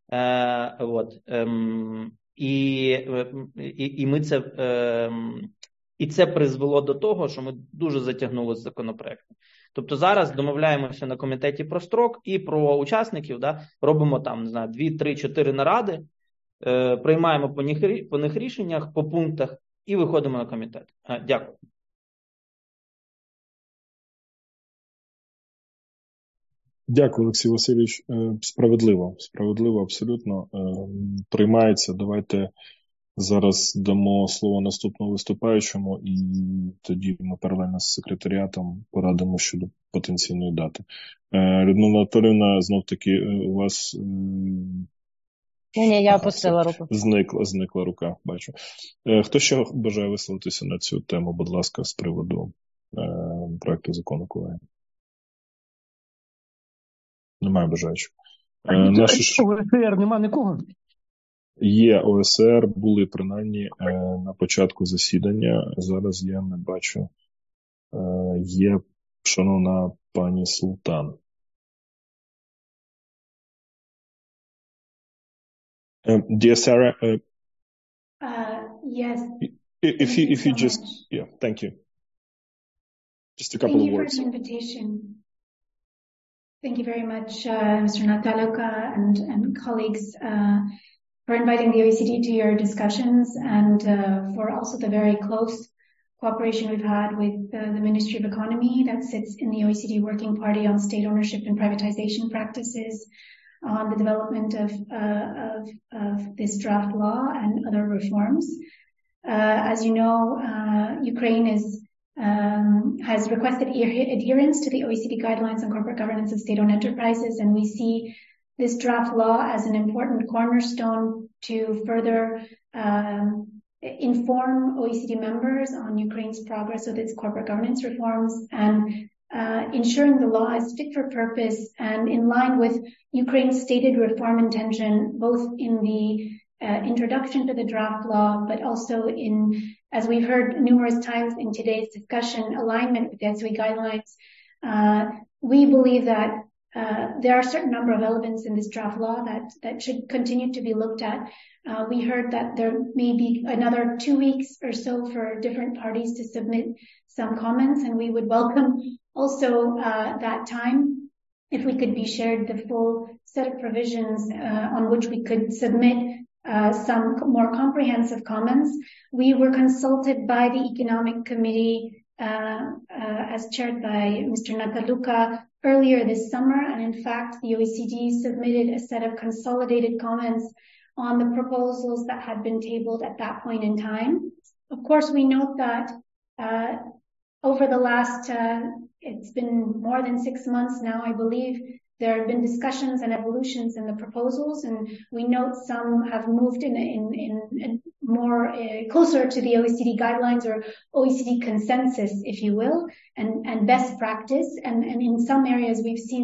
І ми це, і це призвело до того, що ми дуже затягнули з законопроектом. Тобто зараз домовляємося на комітеті про строк і про учасників, да, робимо там, не знаю, 2, 3, 4 наради, приймаємо по них рішеннях, по пунктах і виходимо на комітет. Дякую. Дякую, Олексій Васильович. Справедливо абсолютно. Приймається. Давайте зараз дамо слово наступному виступаючому, і тоді ми паралельно з секретаріатом порадимо щодо потенційної дати. Людмила Анатоліївна, знов-таки у вас... Ні, я опустила руку. Зникла рука, бачу. Хто ще бажає висловитися на цю тему, будь ласка, з приводу проекту закону колеги? Немає бажаючих. ОСР нема нікого? Є ОСР, були принаймні на початку засідання. Зараз я не бачу. Є шановна пані Султан. Dear Sarah, yes. If you just, yeah, thank you. Just a couple of words. Thank you for the invitation. Thank you very much, Mr. Nataluka and colleagues, for inviting the OECD to your discussions and for also the very close cooperation we've had with the Ministry of Economy that sits in the OECD Working Party on State Ownership and Privatization Practices, on the development of this draft law and other reforms. As you know, Ukraine has requested adherence to the OECD guidelines on corporate governance of state-owned enterprises, and we see this draft law as an important cornerstone to further inform OECD members on Ukraine's progress with its corporate governance reforms and ensuring the law is fit for purpose and in line with Ukraine's stated reform intention, both in the introduction to the draft law, but also in, as we've heard numerous times in today's discussion, alignment with the OECD guidelines. We believe that there are a certain number of elements in this draft law that should continue to be looked at. We heard that there may be another 2 weeks or so for different parties to submit some comments, and we would welcome also that time if we could be shared the full set of provisions on which we could submit some more comprehensive comments. We were consulted by the Economic Committee as chaired by Mr. Nataluka earlier this summer, and in fact the OECD submitted a set of consolidated comments on the proposals that had been tabled at that point in time. Of course, we note that over the last, it's been more than 6 months now, I believe, there have been discussions and evolutions in the proposals, and we note some have moved in more closer to the OECD guidelines or OECD consensus, if you will, and best practice. And in some areas, we've seen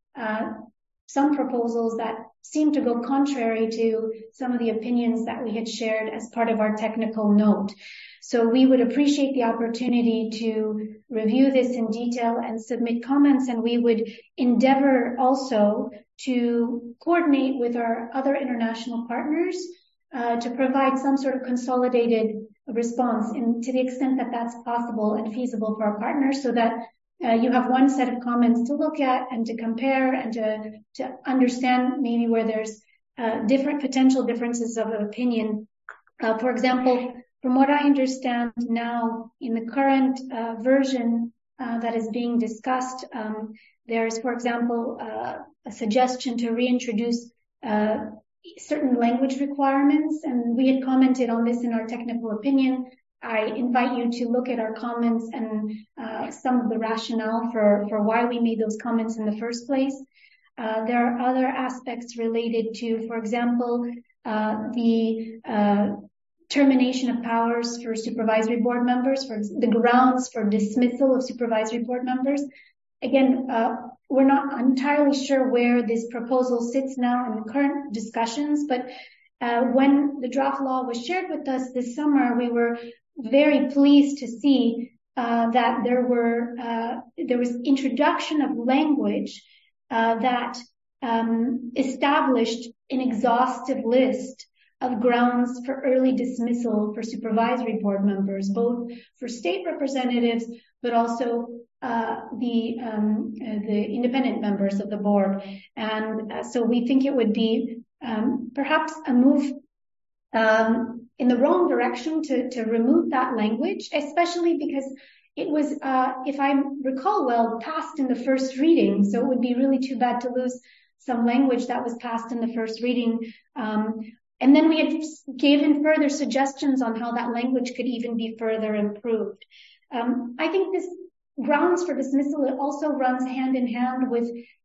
some proposals that seem to go contrary to some of the opinions that we had shared as part of our technical note. So we would appreciate the opportunity to review this in detail and submit comments, and we would endeavor also to coordinate with our other international partners to provide some sort of consolidated response to the extent that that's possible and feasible for our partners, so that you have one set of comments to look at and to compare and to understand maybe where there's different potential differences of opinion. For example, from what I understand now, in the current version that is being discussed, there is, for example, a suggestion to reintroduce certain language requirements, and we had commented on this in our technical opinion. I invite you to look at our comments and some of the rationale for why we made those comments in the first place. There are other aspects related to, for example, the termination of powers for supervisory board members, for the grounds for dismissal of supervisory board members. Again, we're not entirely sure where this proposal sits now in the current discussions, but when the draft law was shared with us this summer, we were very pleased to see that there was introduction of language that established an exhaustive list of grounds for early dismissal for supervisory board members, both for state representatives, but also the independent members of the board. And so we think it would be perhaps a move in the wrong direction to remove that language, especially because it was, if I recall well, passed in the first reading. So it would be really too bad to lose some language that was passed in the first reading. And then we had given further suggestions on how that language could even be further improved. I think this grounds for dismissal, it also runs hand in hand with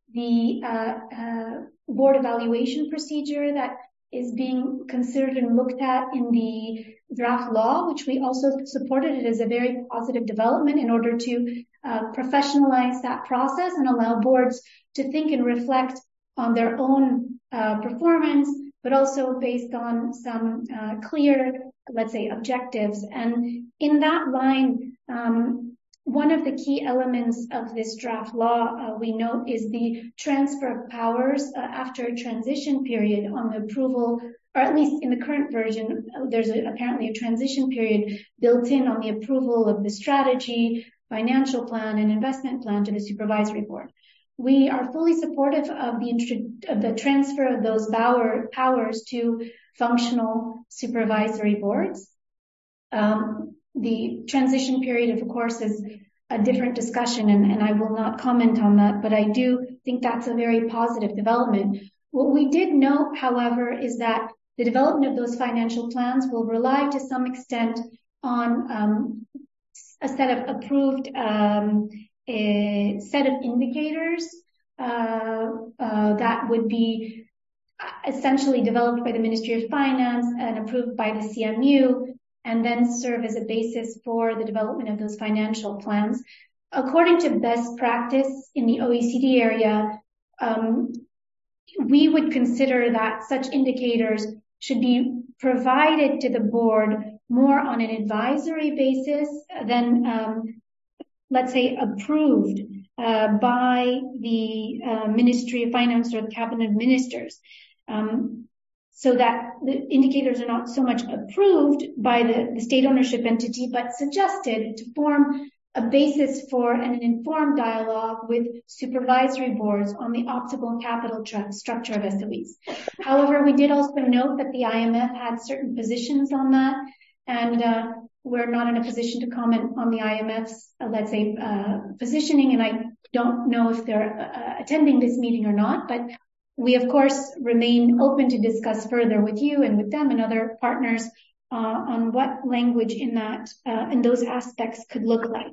the board evaluation procedure that is being considered and looked at in the draft law, which we also supported it as a very positive development in order to professionalize that process and allow boards to think and reflect on their own performance, but also based on some clear, let's say, objectives. And in that line, one of the key elements of this draft law, we note, is the transfer of powers after a transition period on the approval, or at least in the current version, there's apparently a transition period built in on the approval of the strategy, financial plan, and investment plan to the supervisory board. We are fully supportive of the transfer of those powers to functional supervisory boards. The transition period, of course, is a different discussion, and I will not comment on that, but I do think that's a very positive development. What we did note, however, is that the development of those financial plans will rely to some extent on a set of approved a set of indicators that would be essentially developed by the Ministry of Finance and approved by the CMU, and then serve as a basis for the development of those financial plans. According to best practice in the OECD area, we would consider that such indicators should be provided to the board more on an advisory basis than let's say, approved by the Ministry of Finance or the Cabinet of Ministers, so that the indicators are not so much approved by the state ownership entity, but suggested to form a basis for an informed dialogue with supervisory boards on the optimal capital structure of SOEs. However, we did also note that the IMF had certain positions on that, and we're not in a position to comment on the IMF's, let's say, positioning, and I don't know if they're attending this meeting or not, but we, of course, remain open to discuss further with you and with them and other partners on what language in that in those aspects could look like.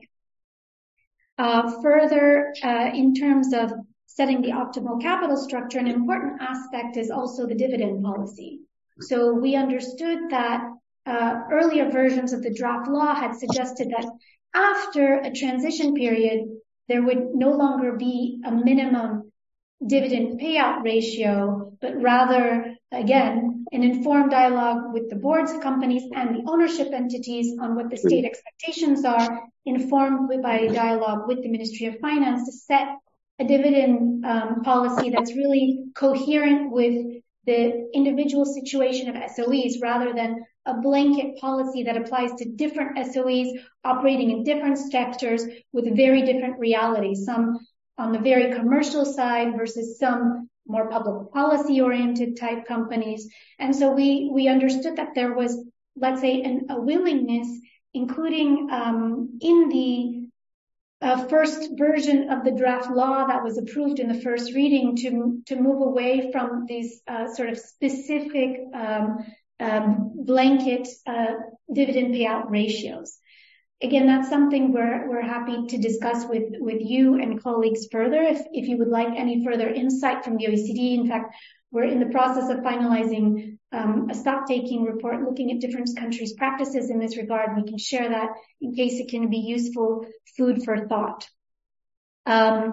Further, in terms of setting the optimal capital structure, an important aspect is also the dividend policy. So we understood that earlier versions of the draft law had suggested that after a transition period, there would no longer be a minimum dividend payout ratio, but rather, again, an informed dialogue with the boards of companies and the ownership entities on what the state expectations are, informed by a dialogue with the Ministry of Finance to set a dividend policy that's really coherent with the individual situation of SOEs rather than a blanket policy that applies to different SOEs operating in different sectors with very different realities, some on the very commercial side versus some more public policy oriented type companies. And so we understood that there was, let's say, a willingness, including in the first version of the draft law that was approved in the first reading to move away from these sort of specific blanket dividend payout ratios. Again, that's something we're happy to discuss with you and colleagues further. If you would like any further insight from the OECD, in fact, we're in the process of finalizing a stock-taking report looking at different countries' practices in this regard. We can share that in case it can be useful food for thought. I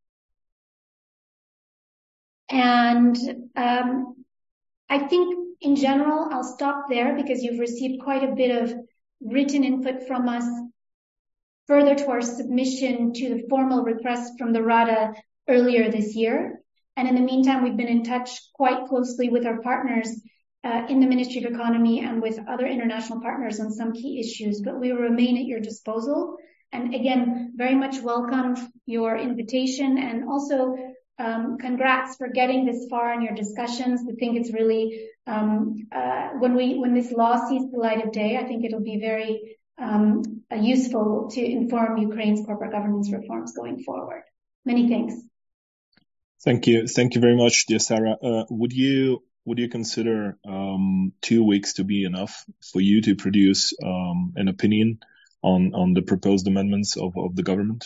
think in general, I'll stop there because you've received quite a bit of written input from us further to our submission to the formal request from the Rada earlier this year. And in the meantime, we've been in touch quite closely with our partners in the Ministry of Economy and with other international partners on some key issues, but we will remain at your disposal. And again, very much welcome your invitation, and also congrats for getting this far in your discussions. We think it's really, when this law sees the light of day, I think it'll be very useful to inform Ukraine's corporate governance reforms going forward. Many thanks. Thank you very much, dear Sarah. Would you consider 2 weeks to be enough for you to produce an opinion on the proposed amendments of the government?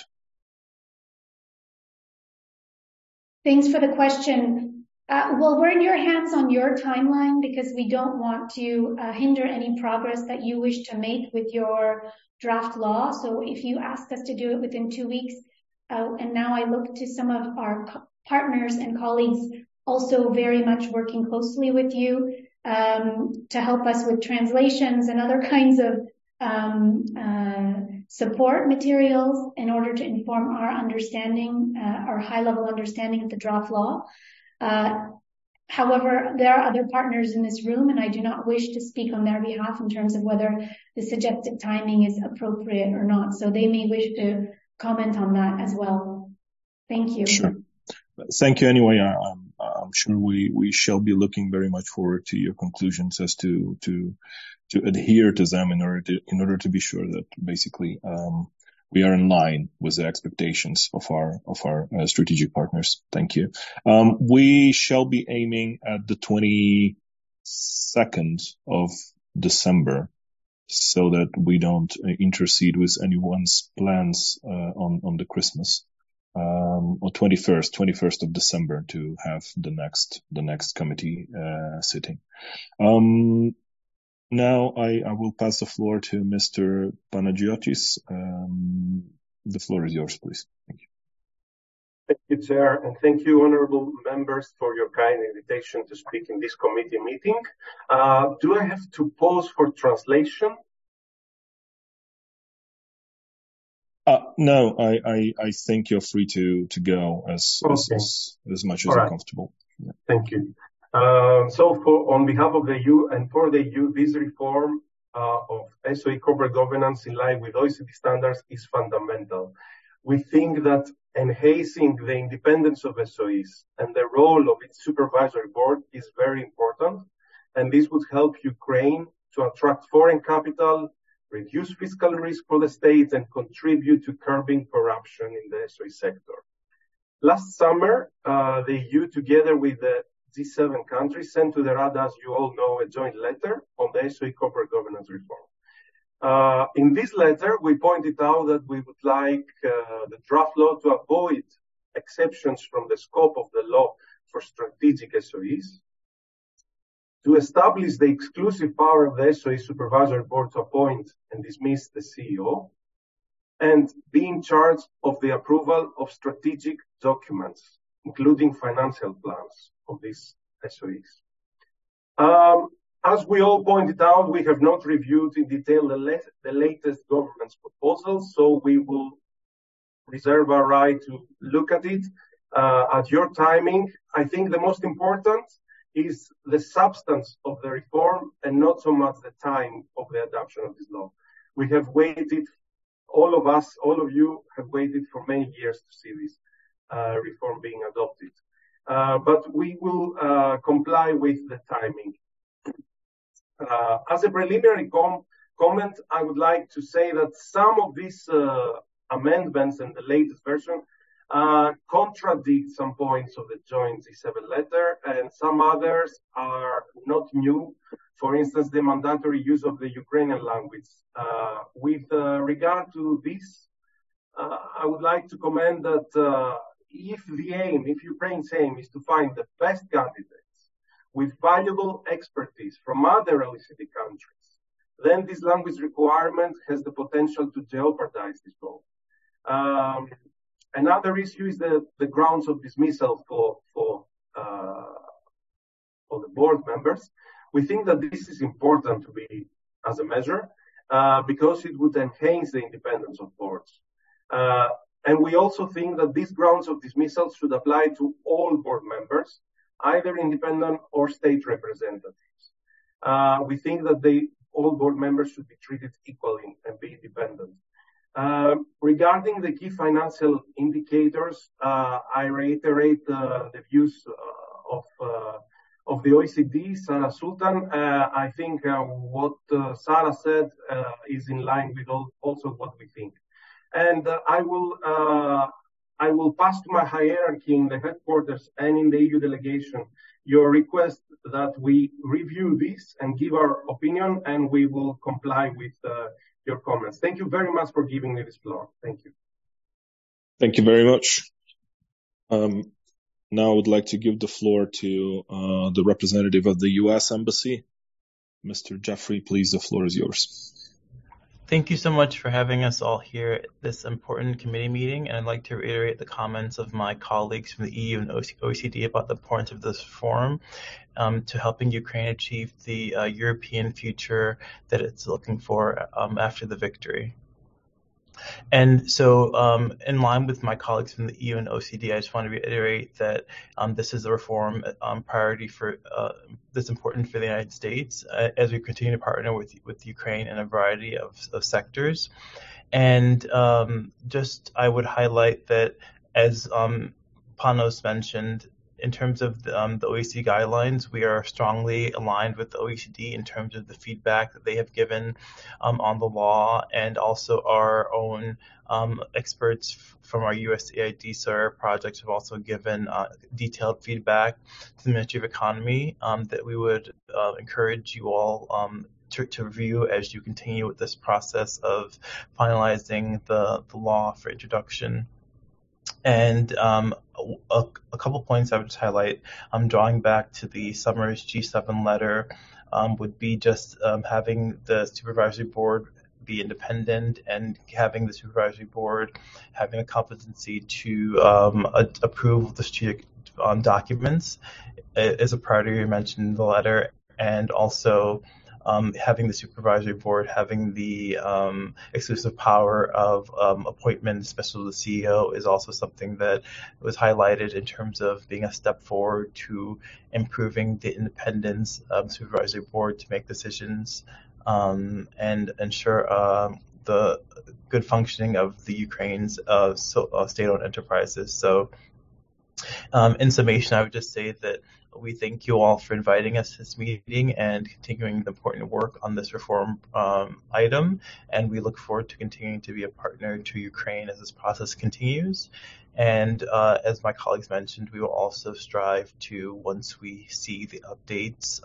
Thanks for the question. Well, we're in your hands on your timeline because we don't want to hinder any progress that you wish to make with your draft law. So if you ask us to do it within 2 weeks, and now I look to some of our partners and colleagues also very much working closely with you to help us with translations and other kinds of support materials in order to inform our understanding, our high-level understanding of the draft law. However, there are other partners in this room, and I do not wish to speak on their behalf in terms of whether the suggested timing is appropriate or not. So they may wish to comment on that as well. Thank you. Sure. Thank you anyway. I'm sure we shall be looking very much forward to your conclusions as to adhere to them in order to be sure that basically we are in line with the expectations of our strategic partners. Thank you. We shall be aiming at the 22nd of December, so that we don't intercede with anyone's plans on the Christmas. Or 21st of December to have the next committee sitting. Now I will pass the floor to Mr. Panagiotis. The floor is yours, please. Thank you. Thank you, Chair, and thank you, honourable members, for your kind invitation to speak in this committee meeting. Do I have to pause for translation? No, I think you're free to go as much as you're comfortable. Yeah. Thank you. So on behalf of the EU and for the EU, this reform of SOE corporate governance in line with OECD standards is fundamental. We think that enhancing the independence of SOEs and the role of its supervisory board is very important, and this would help Ukraine to attract foreign capital, reduce fiscal risk for the state, and contribute to curbing corruption in the SOE sector. Last summer, the EU, together with the G7 countries, sent to the Rada, as you all know, a joint letter on the SOE corporate governance reform. In this letter, we pointed out that we would like the draft law to avoid exceptions from the scope of the law for strategic SOEs, to establish the exclusive power of the SOE supervisory board to appoint and dismiss the CEO, and be in charge of the approval of strategic documents, including financial plans of these SOEs. As we all pointed out, we have not reviewed in detail the latest government's proposals, so we will reserve our right to look at it at your timing. I think the most important is the substance of the reform and not so much the time of the adoption of this law. We have waited, all of us, all of you have waited for many years to see this reform being adopted. But we will comply with the timing. As a preliminary comment, I would like to say that some of these amendments and the latest version contradict some points of the joint G7 letter, and some others are not new. For instance, the mandatory use of the Ukrainian language. With regard to this, I would like to comment that if Ukraine's aim is to find the best candidates with valuable expertise from other OECD countries, then this language requirement has the potential to jeopardize this goal. Another issue is the grounds of dismissal for the board members. We think that this is important to be as a measure because it would enhance the independence of boards. And we also think that these grounds of dismissal should apply to all board members, either independent or state representatives. We think that all board members should be treated equally and be independent. Regarding the key financial indicators, I reiterate the views of the OECD, Sarah Sultan. I think what Sarah said is in line with also what we think. And I will pass to my hierarchy in the headquarters and in the EU delegation your request that we review this and give our opinion, and we will comply with your comments. Thank you very much for giving me this floor. Thank you. Thank you very much. Now I would like to give the floor to the representative of the U.S. Embassy. Mr. Jeffrey, please, the floor is yours. Thank you so much for having us all here at this important committee meeting, and I'd like to reiterate the comments of my colleagues from the EU and OECD about the importance of this forum to helping Ukraine achieve the European future that it's looking for after the victory. And so in line with my colleagues from the EU and OECD, I just want to reiterate that this is a reform priority that's important for the United States as we continue to partner with Ukraine in a variety of sectors. And I would highlight that, as Panos mentioned, in terms of the OECD guidelines, we are strongly aligned with the OECD in terms of the feedback that they have given on the law, and also our own experts from our USAID SIR projects have also given detailed feedback to the Ministry of Economy that we would encourage you all to review as you continue with this process of finalizing the law for introduction. And a couple points I would just highlight, drawing back to the summer's G7 letter, would be just having the supervisory board be independent and having the supervisory board having a competency to approve the strategic documents is a priority mentioned in the letter, and also having the supervisory board having the exclusive power of appointment, especially the CEO, is also something that was highlighted in terms of being a step forward to improving the independence of the supervisory board to make decisions and ensure the good functioning of the Ukraine's state-owned enterprises. So in summation, I would just say that we thank you all for inviting us to this meeting and continuing the important work on this reform item. And we look forward to continuing to be a partner to Ukraine as this process continues. And as my colleagues mentioned, we will also strive to, once we see the updates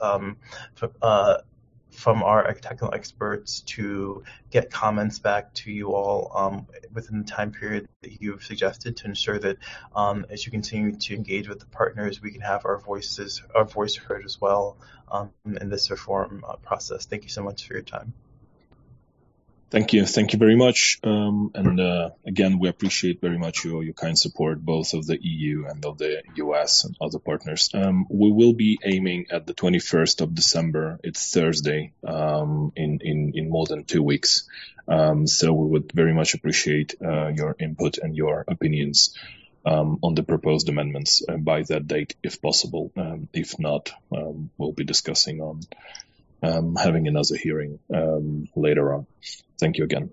from our technical experts, to get comments back to you all within the time period that you've suggested, to ensure that as you continue to engage with the partners, we can have our voice heard as well in this reform process. Thank you so much for your time. Thank you very much. And again, we appreciate very much your kind support, both of the EU and of the US and other partners. We will be aiming at the 21st of December. It's Thursday, in more than 2 weeks. So we would very much appreciate your input and your opinions on the proposed amendments by that date, if possible. If not, we'll be discussing on having another hearing later on. Thank you again.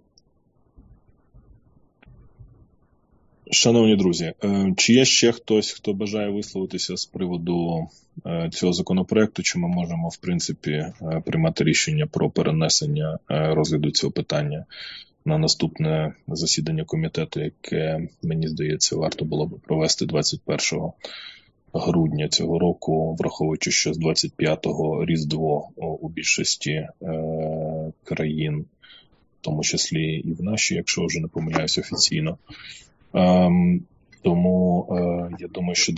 Шановні друзі, чи є ще хтось, хто бажає висловитися з приводу цього законопроекту, чи ми можемо, в принципі, приймати рішення про перенесення розгляду цього питання на наступне засідання комітету, яке, мені здається, варто було б провести 21 грудня цього року, враховуючи, що з 25-го Різдво у більшості країн, в тому числі і в нашій, якщо вже не помиляюсь офіційно. Тому я думаю, що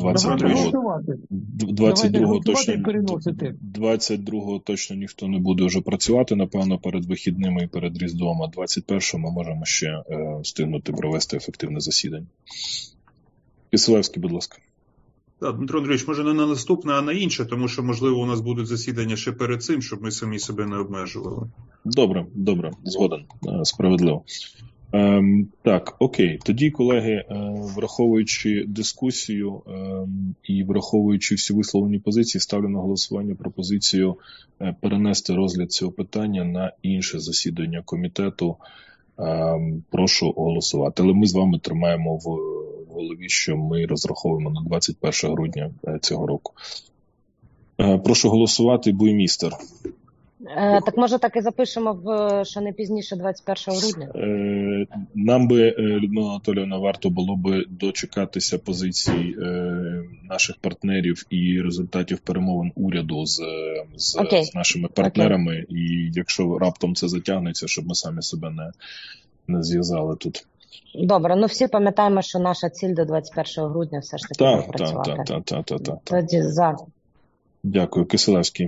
22-го точно ніхто не буде вже працювати, напевно, перед вихідними і перед Різдвом, а 21-го ми можемо ще встигнути провести ефективне засідання. Кисилевський, будь ласка. Так, Дмитро Андрійович, може не на наступне, а на інше, тому що, можливо, у нас будуть засідання ще перед цим, щоб ми самі себе не обмежували. Добре, згоден, справедливо. Так, окей. Тоді, колеги, враховуючи дискусію і враховуючи всі висловлені позиції, ставлю на голосування пропозицію перенести розгляд цього питання на інше засідання комітету. Прошу голосувати. Але ми з вами тримаємо в голові, що ми розраховуємо на 21 грудня цього року. Прошу голосувати, Буймістер. Так може так і запишемо, що не пізніше 21 грудня? Нам би, Людмила Анатоліївна, варто було би дочекатися позицій наших партнерів і результатів перемовин уряду з нашими партнерами. І якщо раптом це затягнеться, щоб ми самі себе не зв'язали тут. Добре, ну всі пам'ятаємо, що наша ціль до 21 грудня все ж таки працювати. Так. Тоді за. Дякую. Кисилевський.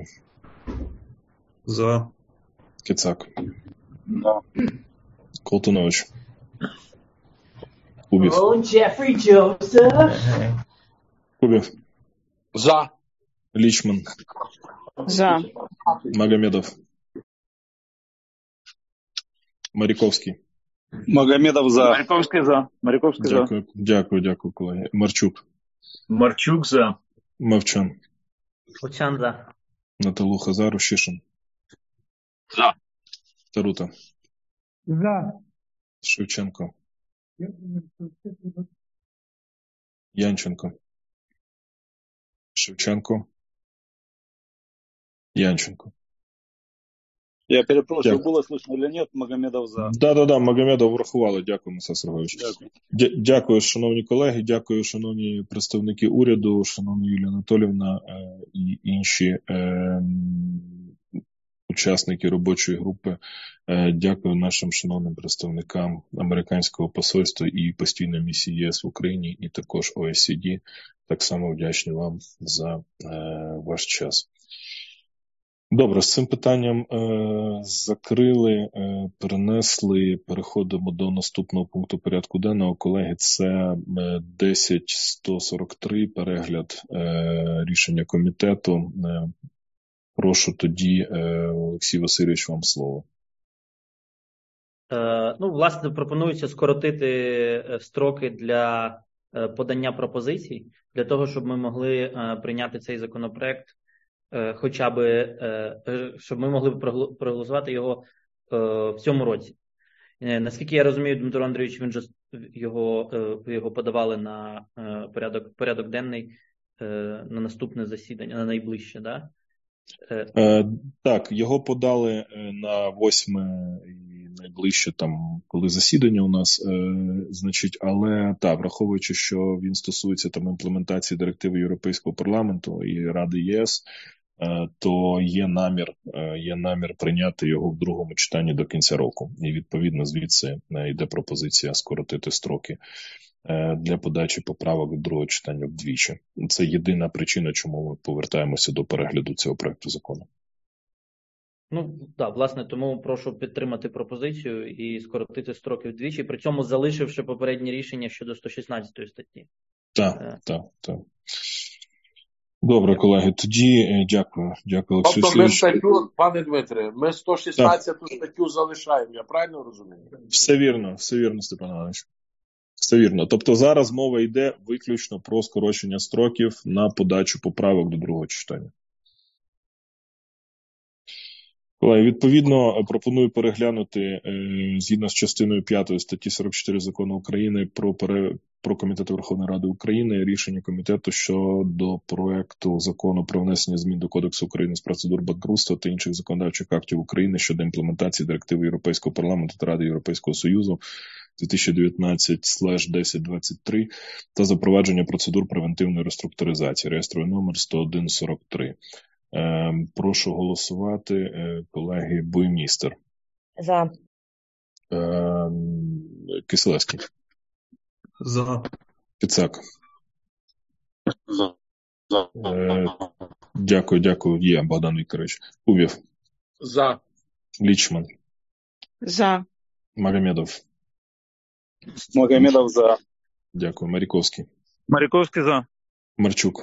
За. Кицак. Да. Колтунович. Кубів. Джефрі Джозеф. Кубів. За. Лічман. За. Магомедов. Маріковський. Магомедов за. Маріковський за. Маріковський за. Дякую, колеги. Марчук. Марчук за. Мовчан. Мовчан за. Наталуха за. Рущишин. За. Тарута. За. Шевченко. Янченко. Шевченко. Янченко. Я перепрошую, було слышно или нет, Магомедов за. Да, Магомедов врахували. Дякую, Миса Сергійович. Дякую, шановні колеги, дякую, шановні представники уряду, шановна Юлія Анатоліївна і інші учасники робочої групи. Дякую нашим шановним представникам американського посольства і постійної місії ЄС в Україні, і також ОССД. Так само вдячні вам за ваш час. Добре, з цим питанням закрили, перенесли, переходимо до наступного пункту порядку денного. Колеги, це 10.143, перегляд рішення комітету. Прошу тоді, Олексій Васильович, вам слово. Власне, пропонується скоротити строки для подання пропозицій, для того, щоб ми могли прийняти цей законопроект, хоча б, щоб ми могли проголосувати його в цьому році. Наскільки я розумію, Дмитро Андрійович, він же його подавали на порядок денний на наступне засідання, на найближче, да? Так, його подали на 8 і найближче там, коли засідання у нас, значить, але так, враховуючи, що він стосується там імплементації директиви Європейського парламенту і Ради ЄС, то є намір прийняти його в другому читанні до кінця року. І відповідно звідси йде пропозиція скоротити строки для подачі поправок до другого читання вдвічі. Це єдина причина, чому ми повертаємося до перегляду цього проекту закону. Так, власне, тому прошу підтримати пропозицію і скоротити строки вдвічі, при цьому залишивши попереднє рішення щодо 116 статті. Так. Добре, колеги, тоді дякую, Олексій Васильович. Пане Дмитре, ми 116 статтю залишаємо, я правильно розумію? Все вірно, Степан Іванович. Все вірно. Тобто зараз мова йде виключно про скорочення строків на подачу поправок до другого читання. Колеги, відповідно, пропоную переглянути, згідно з частиною 5 статті 44 Закону України про Комітет Верховної Ради України, рішення комітету щодо проекту закону про внесення змін до Кодексу України з процедур банкрутства та інших законодавчих актів України щодо імплементації директиви Європейського парламенту та Ради Європейського Союзу 2019/1023 та запровадження процедур превентивної реструктуризації, реєстровий номер 10143. Прошу голосувати, колеги. Буймістер. За. Кисилевський. За. Кицак. За. Дякую. Є, Богдан Вікторович. Кубів. За. Лічман. За. Магомедов. Магомедов за. Дякую. Маріковський. Маріковський за. Марчук.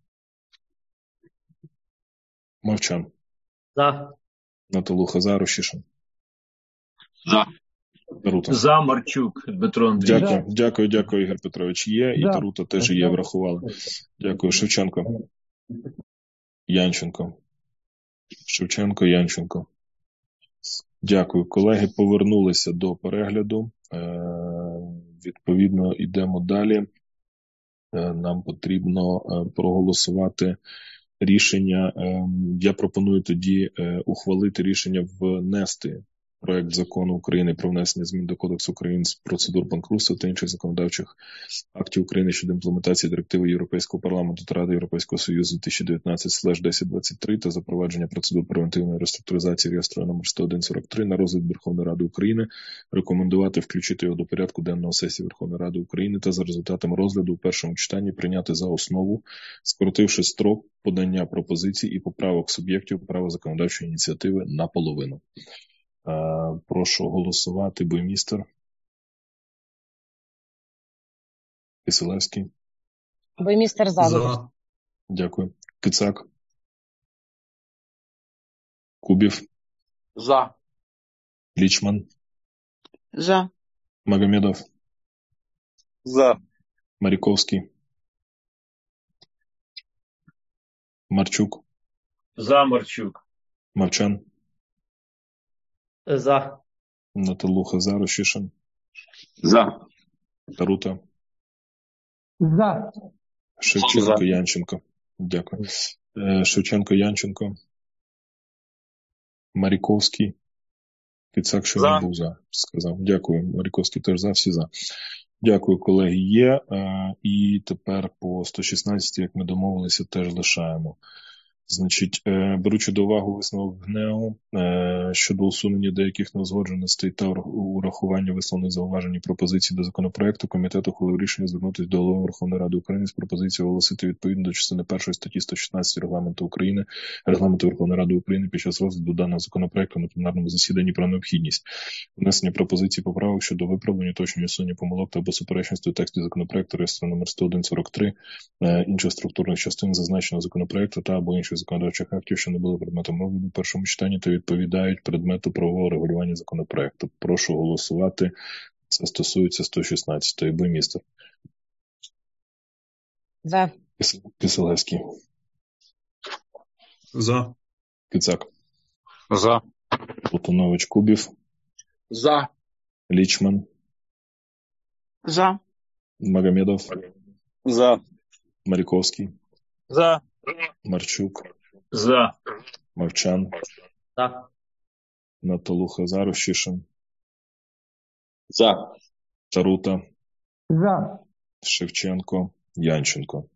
Мовчан. За. Наталуха за. Рощишин. За. Тарута. За. Марчук Дмитро Андрійович. Дякую, Ігор Петрович. Є, і Тарута теж є, врахували. Дякую. Шевченко. Янченко. Янченко. Дякую. Колеги, повернулися до перегляду. Відповідно, йдемо далі. Нам потрібно проголосувати рішення. Я пропоную тоді ухвалити рішення внести проект закону України про внесення змін до Кодексу України з процедур банкрутства та інших законодавчих актів України щодо імплементації директиви Європейського парламенту та Ради Європейського Союзу 2019/1023 та запровадження процедур превентивної реструктуризації реєстровий номер 10143 на розгляд Верховної Ради України, рекомендувати включити його до порядку денного сесії Верховної Ради України та за результатами розгляду у першому читанні прийняти за основу, скоротивши строк подання пропозицій і поправок суб'єктів права законодавчої ініціативи наполовину. Прошу голосувати. Буймістер. Кисилевський. Буймістер за. Дякую. Кицак. Кубів. За. Лічман. За. Магомедов. За. Маріковський. Марчук. За. Марчук. Мовчан. За. Наталуха за. Рощишин. За. Тарута. За. Шевченко. Янченко. Дякую. Шевченко. Янченко. Маріковський. Кицак, що він був за, сказав. Дякую. Маріковський теж за, всі за. Дякую, колеги. Є. І тепер по 116, як ми домовилися, теж лишаємо. Значить, беручи до уваги висновок ГНЕУ щодо усунення деяких неузгодженостей та урахування висловлених зауважень і пропозицій до законопроекту, комітет ухвалив рішення звернутися до Голови Верховної Ради України з пропозицією оголосити відповідно до частини 1 статті 116 Регламенту Верховної Ради України під час розгляду даного законопроекту на пленарному засіданні про необхідність внесення пропозицій поправок щодо виправлення, уточнення, усунення помилок та або суперечності у тексті законопроекту реєстровий номер 10143, інших структурних частин зазначеного законопроекту та або інших законодавчих актів, що не були предметом розгляду в першому читанні, та відповідають предмету правового регулювання законопроекту. Прошу голосувати. Це стосується 116-ї. Буймістер. За. Кисилевський. За. Кицак. За. Платонович. Кубів. За. Лічман. За. Магомедов. За. Маріковський. За. Марчук. За. Мовчан. За. Наталуха за. Рощишин. За. Тарута. За. Шевченко. Янченко.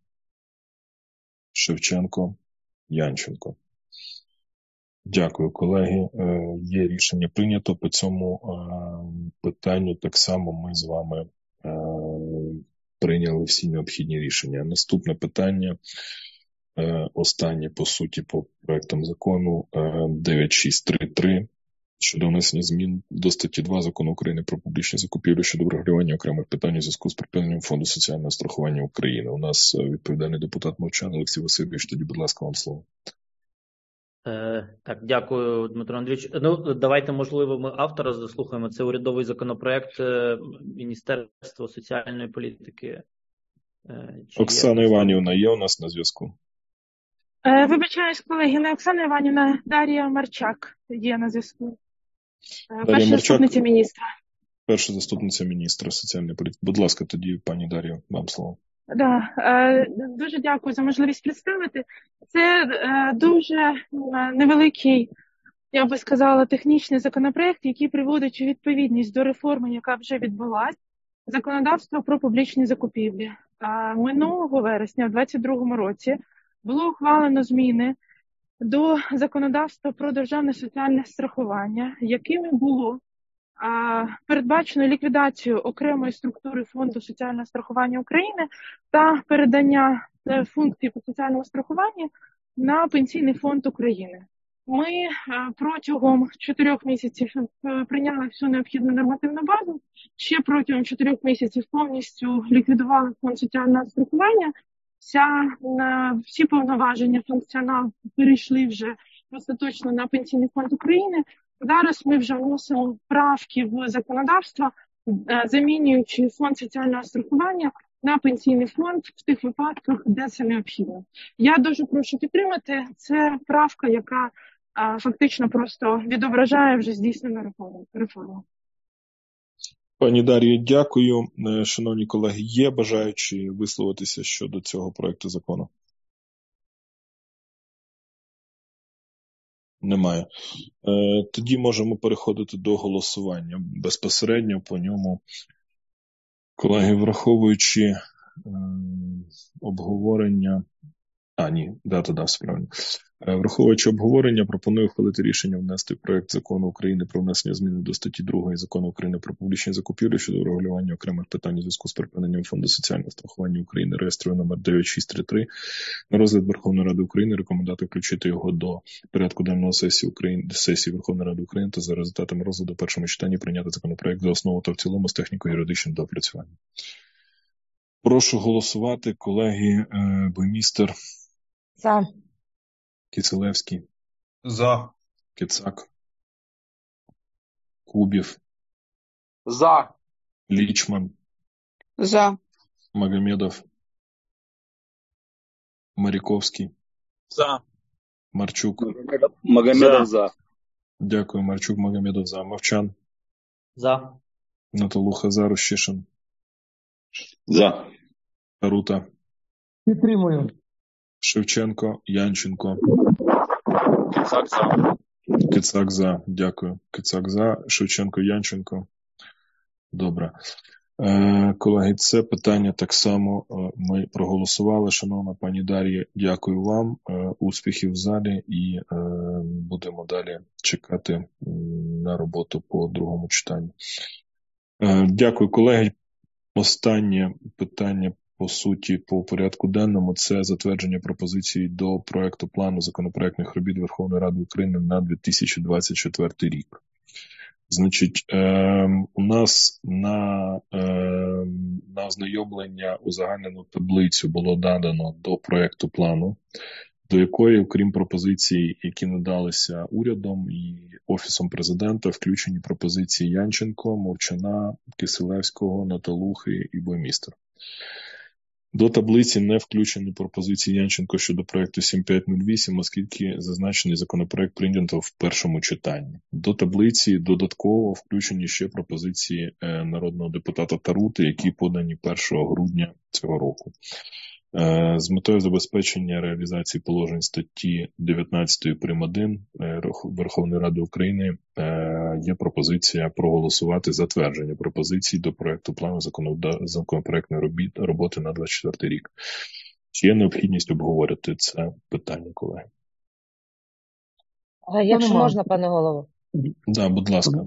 Янченко. Дякую, колеги. Є рішення прийнято. По цьому питанню так само ми з вами прийняли всі необхідні рішення. Наступне питання, останнє, по суті, по проектам закону 9633 щодо внесення змін до статті 2 Закону України про публічні закупівлі щодо врегулювання окремих питань у зв'язку з припиненням Фонду соціального страхування України. У нас відповідальний депутат Мовчан. Олексій Васильович, тоді, будь ласка, вам слово. Так, дякую, Дмитро Андрійович. Давайте, можливо, ми автора заслухаємо. Це урядовий законопроект Міністерства соціальної політики. Оксана Іванівна є у нас на зв'язку? Вибачаюсь, колеги, не Оксана Іванівна, Дар'я Марчак є на зв'язку. Дар'я Заступниця міністра. Перша заступниця міністра соціальної політики. Будь ласка, тоді, пані Дар'я, вам слово. Да, дуже дякую за можливість представити. Це дуже невеликий, я би сказала, технічний законопроект, який приводить у відповідність до реформи, яка вже відбулась, законодавство про публічні закупівлі. Минулого вересня, в 2022 році, було ухвалено зміни до законодавства про державне соціальне страхування, якими було передбачено ліквідацію окремої структури Фонду соціального страхування України та передання функцій по соціальному страхуванню на Пенсійний фонд України. Ми протягом 4 місяців прийняли всю необхідну нормативну базу, ще протягом 4 місяців повністю ліквідували фонд соціального страхування. Всі повноваження, функціонал перейшли вже остаточно на Пенсійний фонд України. Зараз ми вже вносимо правки в законодавство, замінюючи фонд соціального страхування на Пенсійний фонд в тих випадках, де це необхідно. Я дуже прошу підтримати. Це правка, яка фактично просто відображає вже здійснену реформу. Пані Дар'я, дякую. Шановні колеги, є бажаючі висловитися щодо цього проекту закону? Немає. Тоді можемо переходити до голосування. Безпосередньо по ньому, колеги, враховуючи обговорення... Враховуючи обговорення, пропоную ухвалити рішення внести проект закону України про внесення зміни до статті 2 закону України про публічні закупівлі щодо регулювання окремих питань у зв'язку з припиненням Фонду соціального страхування України, реєстровий номер 9633, на розгляд Верховної Ради України, рекомендувати включити його до порядку денного сесії Верховної Ради України та за результатами розгляду в першому читанні прийняти законопроект за основу та в цілому з техніко-юридичним доопрацюванням. Прошу голосувати, колеги. Буймістер. За. Кисилевський. За. Кицак. Кубів. За. Лічман. За. Магомедов. Маріковський. За. Марчук. Магомедов за. Дякую, Марчук, Магомедов за. Мовчан. За. Наталуха за. Рощишин. За. Тарута. Підтримую. Шевченко. Янченко. Кицак за. Кицак за. Дякую. Кицак за. Шевченко, Янченко. Добре. Колеги, це питання так само ми проголосували. Шановна пані Дар'я, дякую вам. Успіхів в залі і будемо далі чекати на роботу по другому читанню. Дякую, колеги. Останнє питання, по суті, по порядку денному – це затвердження пропозицій до проекту плану законопроектних робіт Верховної Ради України на 2024 рік. Значить, у нас на ознайомлення узагальнену таблицю було додано до проекту плану, до якої, окрім пропозицій, які надалися урядом і Офісом президента, включені пропозиції Янченко, Мовчана, Кисилевського, Наталухи і Буймістер. До таблиці не включені пропозиції Янченко щодо проекту 7508, оскільки зазначений законопроект прийнято в першому читанні. До таблиці додатково включені ще пропозиції народного депутата Тарути, які подані 1 грудня цього року. З метою забезпечення реалізації положень статті 19 прим. 1 Верховної Ради України є пропозиція проголосувати затвердження пропозицій до проекту плану законопроектної роботи на 2024 рік. Чи є необхідність обговорити це питання, колеги? Якщо можна, пане голово. Так, будь ласка.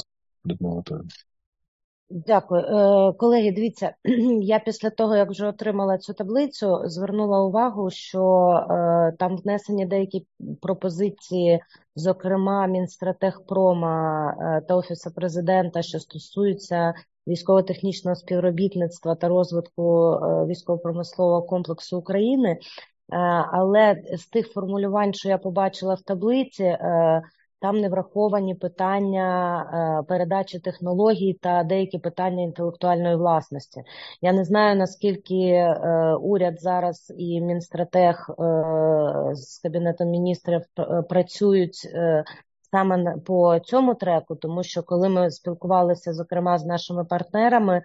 Дякую. Колеги, дивіться, я після того, як вже отримала цю таблицю, звернула увагу, що там внесені деякі пропозиції, зокрема Мінстратегпрома та Офісу президента, що стосуються військово-технічного співробітництва та розвитку військово-промислового комплексу України. Але з тих формулювань, що я побачила в таблиці, там не враховані питання передачі технологій та деякі питання інтелектуальної власності. Я не знаю, наскільки уряд зараз і Мінстратег з Кабінетом міністрів працюють саме по цьому треку, тому що коли ми спілкувалися, зокрема, з нашими партнерами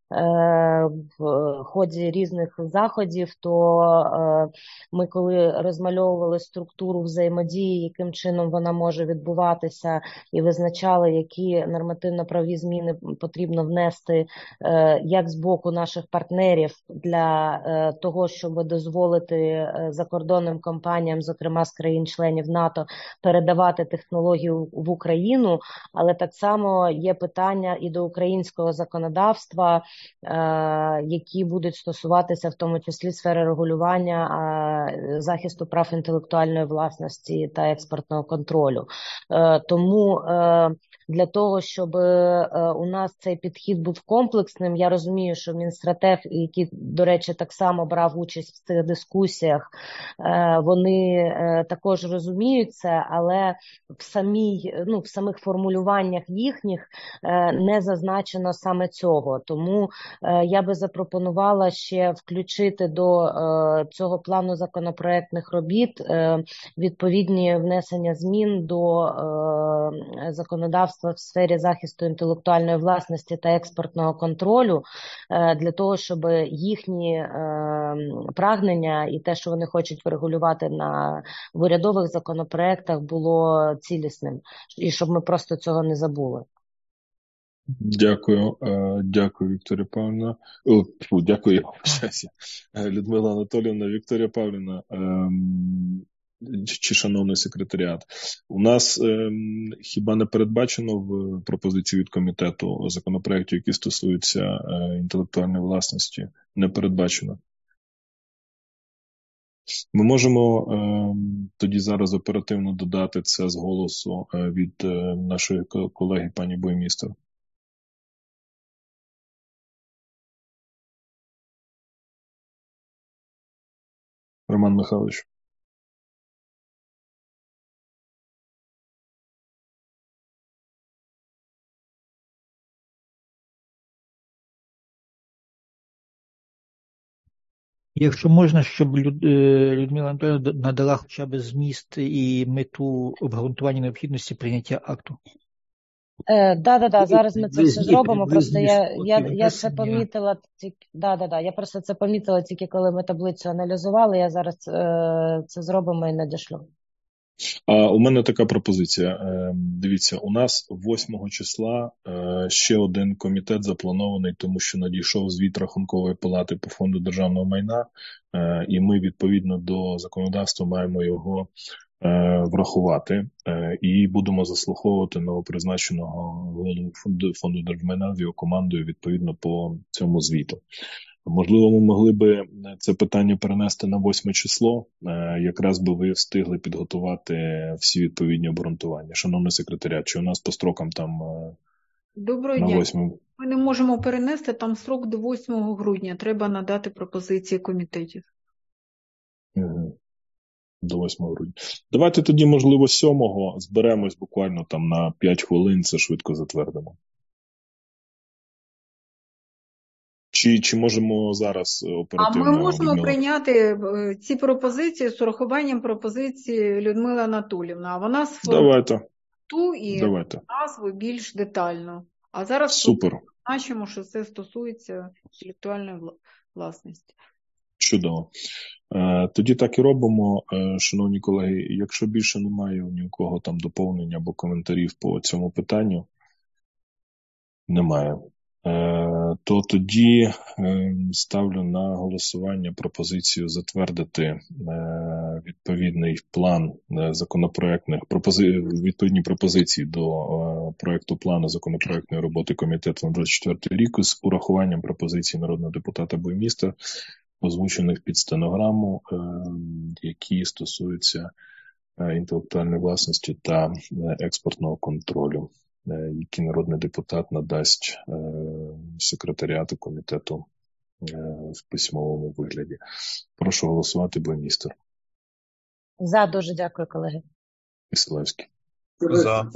в ході різних заходів, то ми коли розмальовували структуру взаємодії, яким чином вона може відбуватися, і визначали, які нормативно-правові зміни потрібно внести як з боку наших партнерів для того, щоб дозволити закордонним компаніям, зокрема з країн-членів НАТО, передавати технологію в Україну, але так само є питання і до українського законодавства, які будуть стосуватися в тому числі сфери регулювання захисту прав інтелектуальної власності та експортного контролю. Тому для того, щоб у нас цей підхід був комплексним, я розумію, що Мінстратег, який, до речі, так само брав участь в цих дискусіях, вони також розуміють це, але в самих формулюваннях їхніх не зазначено саме цього. Тому я би запропонувала ще включити до цього плану законопроектних робіт відповідні внесення змін до законодавства в сфері захисту інтелектуальної власності та експортного контролю, для того, щоб їхні прагнення і те, що вони хочуть врегулювати в урядових законопроектах, було цілісним. І щоб ми просто цього не забули. Дякую, Вікторія Павлівна. Дякую, Людмила Анатоліївна, Вікторія Павлівна, чи шановний секретаріат. У нас хіба не передбачено в пропозиції від комітету законопроєктів, які стосуються інтелектуальної власності? Не передбачено. Ми можемо тоді зараз оперативно додати це з голосу від нашої колеги пані Буймістер. Роман Михайлович. Якщо можна, щоб Людмила Анатоліївна надала хоча б зміст і мету обґрунтування необхідності прийняття акту. Да, зараз ми це все зробимо. Просто я це помітила я просто це помітила тільки коли ми таблицю аналізували. Я зараз це зробимо і надішлю. У мене така пропозиція. Дивіться, у нас 8 числа ще один комітет запланований, тому що надійшов звіт Рахункової палати по фонду державного майна, і ми відповідно до законодавства маємо його врахувати і будемо заслуховувати новопризначеного голову фонду держмайна з його командою відповідно по цьому звіту. Можливо, ми могли би це питання перенести на 8 число, якраз би ви встигли підготувати всі відповідні обґрунтування. Шановний секретаріат, чи у нас по строкам там Доброго на дня. 8? Ми не можемо перенести, там строк до 8 грудня. Треба надати пропозиції комітетів. До 8 грудня. Давайте тоді, можливо, 7-го зберемось буквально там на 5 хвилин, це швидко затвердимо. Чи можемо зараз оперативно? А ми можемо прийняти ці пропозиції з урахуванням пропозиції Людмили Анатоліївни. А вона сформує ту і назву більш детально. А зараз значимо, що це стосується інтелектуальної власності. Чудово. Тоді так і робимо, шановні колеги. Якщо більше немає ні у кого там доповнень або коментарів по цьому питанню, немає, то тоді ставлю на голосування пропозицію затвердити відповідний план законопроектних відповідні пропозиції до проекту плану законопроектної роботи комітету на 24 рік з урахуванням пропозицій народного депутата Буймістер, озвучених під стенограму, які стосуються інтелектуальної власності та експортного контролю, які народний депутат надасть секретаріату комітету в письмовому вигляді. Прошу голосувати, Буймістер. За, дуже дякую, колеги. Кисилевський. За.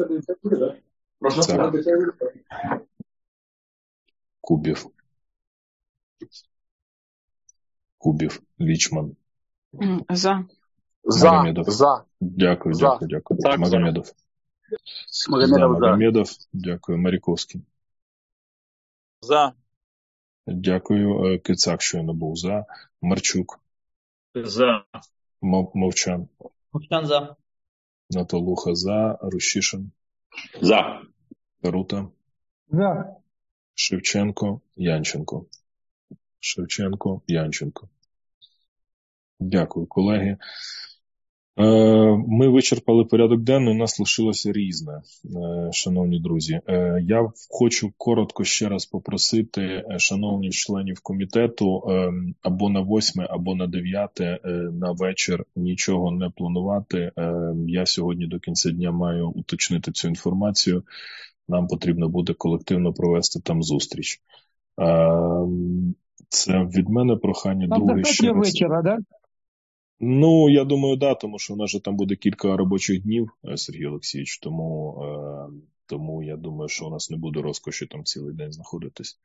Кубів, Лічман. За. Магомедов. Дякую. Магомедов. Магомедов. Дякую. Маріковський. За. Дякую. Кицак щойно був за. Марчук. За. Мовчан. Мовчан за. Наталуха за. Рущишин. За. Тарута. За. Шевченко. Янченко. Дякую, колеги. Ми вичерпали порядок денний, у нас лишилося різне, шановні друзі. Я хочу коротко ще раз попросити шановних членів комітету або на 8, або на 9 на вечір нічого не планувати. Я сьогодні до кінця дня маю уточнити цю інформацію. Нам потрібно буде колективно провести там зустріч. Це від мене прохання. Друге ще раз. Вечора, да? Ну, я думаю, да, тому що у нас же там буде кілька робочих днів, Сергій Олексійович, тому я думаю, що у нас не буде розкоші там цілий день знаходитись.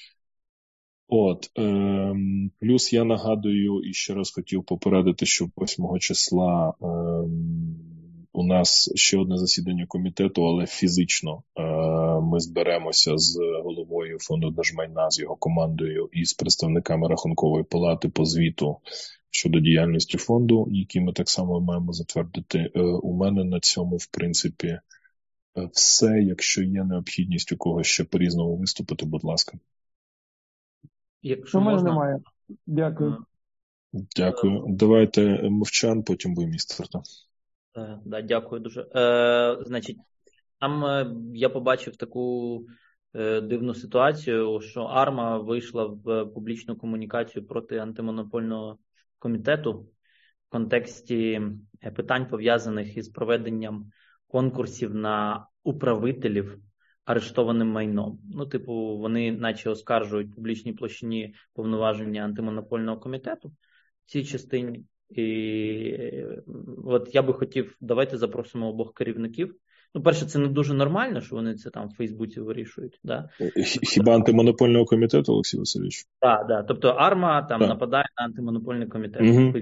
Плюс я нагадую і ще раз хотів попередити, що 8 числа у нас ще одне засідання комітету, але фізично ми зберемося з головою фонду держмайна, з його командою і з представниками Рахункової палати по звіту щодо діяльності фонду, які ми так само маємо затвердити. У мене на цьому, в принципі, все. Якщо є необхідність у когось ще по-різному виступити, будь ласка. Якщо можна. Немає. Дякую. Дякую. Давайте Мовчан, потім буймістер. Да, дякую дуже. Значить, там я побачив таку дивну ситуацію, що АРМА вийшла в публічну комунікацію проти антимонопольного комітету в контексті питань, пов'язаних із проведенням конкурсів на управителів арештованим майном. Ну, типу, вони наче оскаржують в публічній площині повноваження антимонопольного комітету в цій частині. І от я би хотів, давайте запросимо обох керівників. Ну, перше, це не дуже нормально, що вони це там в Фейсбуці вирішують. Да? Хіба антимонопольного комітету, Олексій Васильович? Так. Тобто АРМА там нападає на антимонопольний комітет. Угу.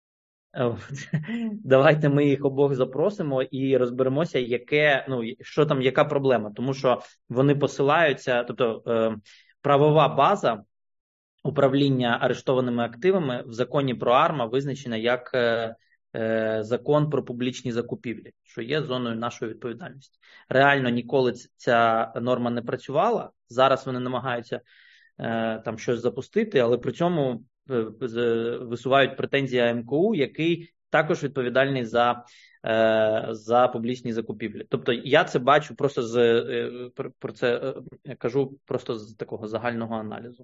Давайте ми їх обох запросимо і розберемося, що там, яка проблема. Тому що вони посилаються, тобто правова база управління арештованими активами в законі про АРМА визначена як закон про публічні закупівлі, що є зоною нашої відповідальності. Реально ніколи ця норма не працювала. Зараз вони намагаються там щось запустити, але при цьому висувають претензії АМКУ, який також відповідальний за публічні закупівлі. Тобто я це бачу просто про це кажу просто з такого загального аналізу.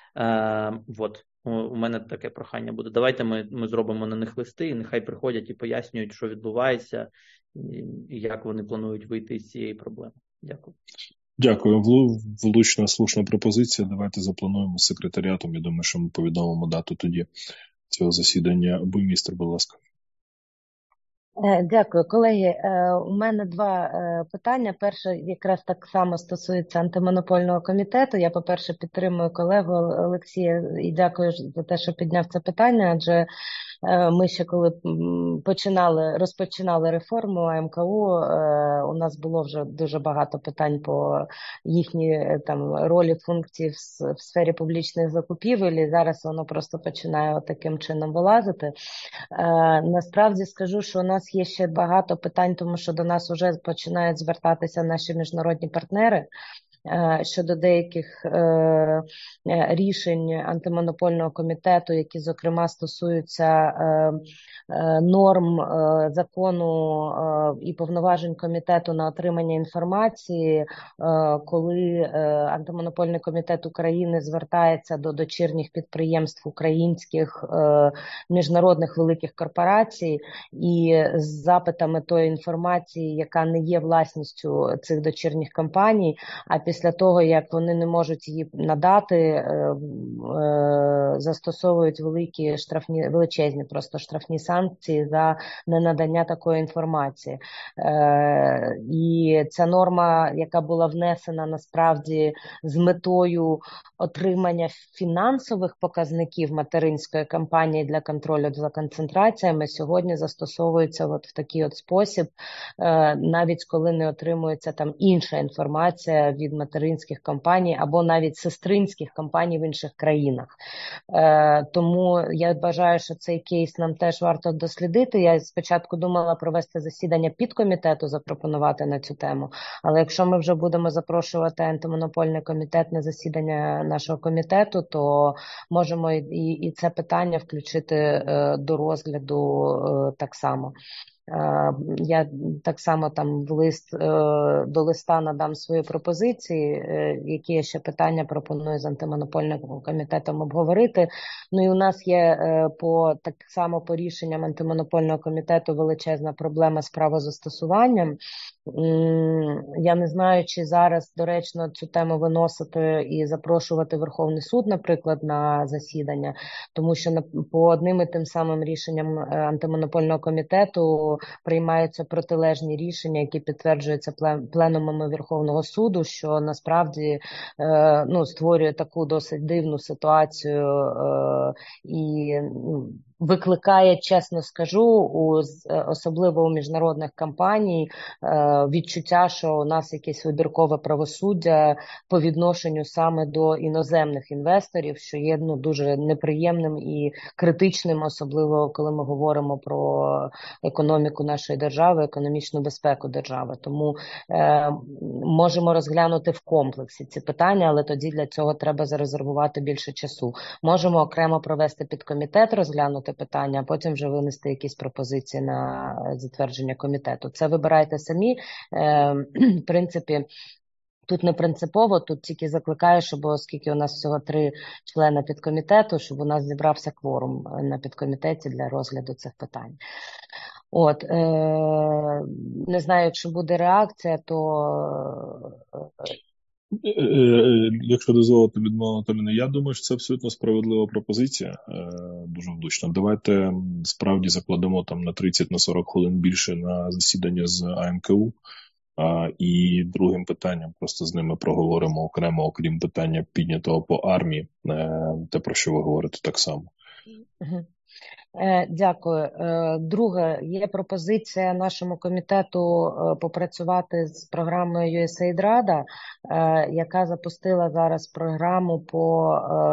У мене таке прохання буде. Давайте ми зробимо на них листи, і нехай приходять і пояснюють, що відбувається, і як вони планують вийти з цієї проблеми. Дякую. Дякую. Влучна, слушна пропозиція. Давайте заплануємо з секретаріатом. Я думаю, що ми повідомимо дату тоді цього засідання. Буймістер, будь ласка. Дякую, колеги. У мене два питання. Перше, якраз так само стосується антимонопольного комітету. Я, по-перше, підтримую колегу Олексія і дякую за те, що підняв це питання, адже ми ще коли розпочинали реформу АМКУ, у нас було вже дуже багато питань по їхній там ролі, функції в сфері публічних закупівель, і зараз воно просто починає таким чином вилазити. Насправді скажу, що у нас є ще багато питань, тому що до нас вже починають звертатися наші міжнародні партнери щодо деяких рішень антимонопольного комітету, які, зокрема, стосуються норм закону і повноважень комітету на отримання інформації, коли антимонопольний комітет України звертається до дочірніх підприємств українських міжнародних великих корпорацій і з запитами тої інформації, яка не є власністю цих дочірніх компаній, а після того, як вони не можуть її надати, застосовують величезні просто штрафні санкції за ненадання такої інформації. І ця норма, яка була внесена насправді з метою отримання фінансових показників материнської кампанії для контролю за концентраціями, сьогодні застосовується от в такий от спосіб, навіть коли не отримується там інша інформація від материнських компаній або навіть сестринських компаній в інших країнах. Тому я вважаю, що цей кейс нам теж варто дослідити. Я спочатку думала провести засідання підкомітету, запропонувати на цю тему, але якщо ми вже будемо запрошувати антимонопольний комітет на засідання нашого комітету, то можемо і це питання включити до розгляду так само. Я так само там до листа надам свої пропозиції, які я ще питання пропоную з антимонопольним комітетом обговорити. Ну і у нас є так само по рішенням антимонопольного комітету величезна проблема з правозастосуванням. Я не знаю, чи зараз доречно цю тему виносити і запрошувати Верховний суд, наприклад, на засідання, тому що по одним і тим самим рішенням антимонопольного комітету приймаються протилежні рішення, які підтверджуються пленумами Верховного суду, що насправді створює таку досить дивну ситуацію і викликає, чесно скажу, особливо у міжнародних компаній, відчуття, що у нас якесь вибіркове правосуддя по відношенню саме до іноземних інвесторів, що є дуже неприємним і критичним, особливо коли ми говоримо про економіку нашої держави, економічну безпеку держави. Тому можемо розглянути в комплексі ці питання, але тоді для цього треба зарезервувати більше часу. Можемо окремо провести підкомітет, розглянути питання, а потім вже винести якісь пропозиції на затвердження комітету. Це вибирайте самі. В принципі, тут не принципово, тут тільки закликаю, щоб, оскільки у нас всього 3 члени підкомітету, щоб у нас зібрався кворум на підкомітеті для розгляду цих питань. Не знаю, якщо буде реакція, то... Якщо дозволити, Людмила Анатоліївна, я думаю, що це абсолютно справедлива пропозиція, дуже влучна. Давайте справді закладемо там на 30-40 хвилин більше на засідання з АМКУ, і другим питанням просто з ними проговоримо окремо, окрім питання піднятого по армії, те, про що ви говорите так само. Дякую. Друге, є пропозиція нашому комітету попрацювати з програмою USAID Рада, яка запустила зараз програму по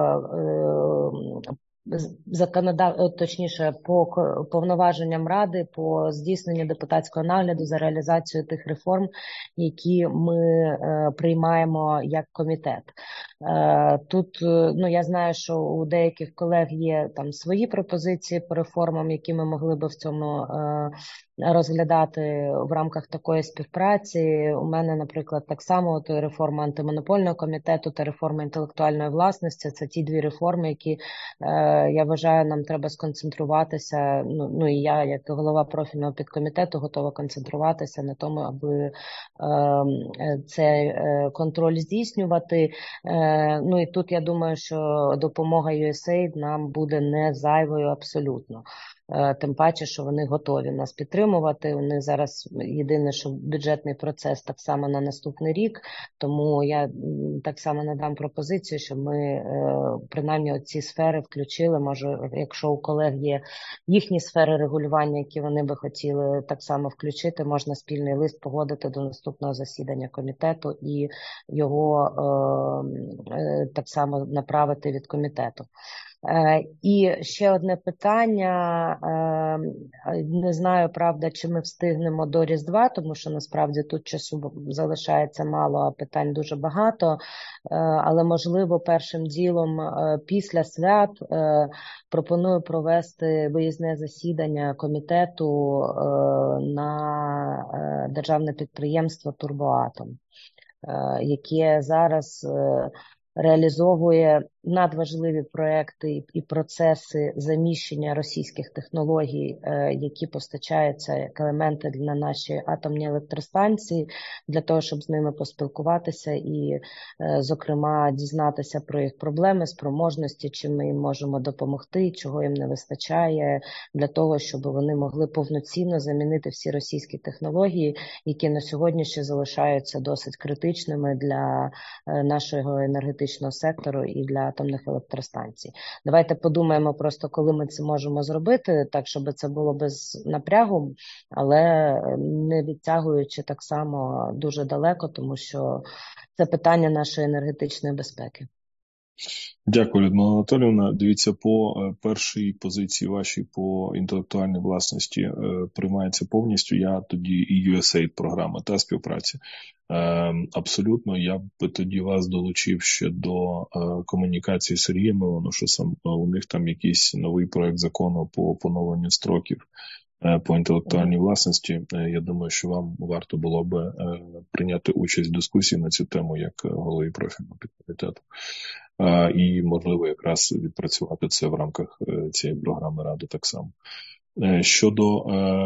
по повноваженням Ради по здійсненню депутатського нагляду за реалізацією тих реформ, які ми приймаємо як комітет. Тут, я знаю, що у деяких колег є там свої пропозиції по реформам, які ми могли би в цьому розглядати в рамках такої співпраці. У мене, наприклад, так само реформа антимонопольного комітету та реформа інтелектуальної власності. Це ті 2 реформи, які, я вважаю, нам треба сконцентруватися. І я, як голова профільного підкомітету, готова концентруватися на тому, аби цей контроль здійснювати. І тут я думаю, що допомога USAID нам буде не зайвою абсолютно. Тим паче, що вони готові нас підтримувати. У них зараз єдине, що бюджетний процес так само на наступний рік, тому я так само надам пропозицію, щоб ми принаймні оці сфери включили. Може, якщо у колег є їхні сфери регулювання, які вони би хотіли так само включити, можна спільний лист погодити до наступного засідання комітету і його так само направити від комітету. І ще одне питання, не знаю, правда, чи ми встигнемо до Різдва, тому що насправді тут часу залишається мало, а питань дуже багато, але можливо першим ділом після свят пропоную провести виїзне засідання комітету на державне підприємство «Турбоатом», яке зараз реалізовує надважливі проекти і процеси заміщення російських технологій, які постачаються як елементи на наші атомні електростанції, для того, щоб з ними поспілкуватися і, зокрема, дізнатися про їх проблеми, спроможності, чим ми їм можемо допомогти, чого їм не вистачає, для того, щоб вони могли повноцінно замінити всі російські технології, які на сьогодні ще залишаються досить критичними для нашого енергетичного сектору і для атомних електростанцій. Давайте подумаємо просто, коли ми це можемо зробити, так, щоб це було без напрягу, але не відтягуючи так само дуже далеко, тому що це питання нашої енергетичної безпеки. Дякую, Людмила Анатоліївна. Дивіться, по першій позиції вашій по інтелектуальній власності приймається повністю. Я тоді і USAID програма та співпраці. Абсолютно, я б тоді вас долучив ще до комунікації з Сергієм Милоном, що сам у них там якийсь новий проект закону по поновленню строків по інтелектуальній власності. Я думаю, що вам варто було би прийняти участь в дискусії на цю тему як голові профільного підкомітету. І, можливо, якраз відпрацювати це в рамках цієї програми Ради так само. Щодо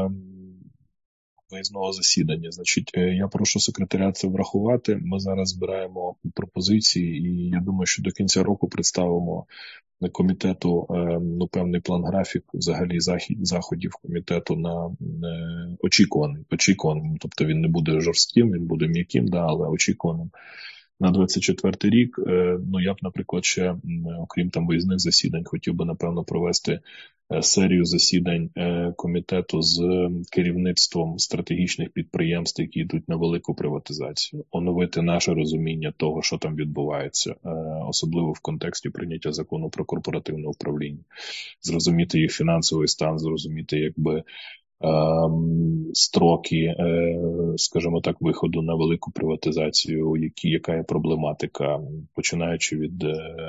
виїзного засідання, значить, я прошу секретаріат це врахувати. Ми зараз збираємо пропозиції і я думаю, що до кінця року представимо комітету певний план-графік взагалі заходів комітету на очікуваний. Тобто він не буде жорстким, він буде м'яким, але очікуваним. На 24-й рік, я б, наприклад, ще, окрім там виїзних засідань, хотів би, напевно, провести серію засідань комітету з керівництвом стратегічних підприємств, які йдуть на велику приватизацію, оновити наше розуміння того, що там відбувається, особливо в контексті прийняття закону про корпоративне управління, зрозуміти їх фінансовий стан, зрозуміти, строки, скажімо так, виходу на велику приватизацію, яка є проблематика, починаючи від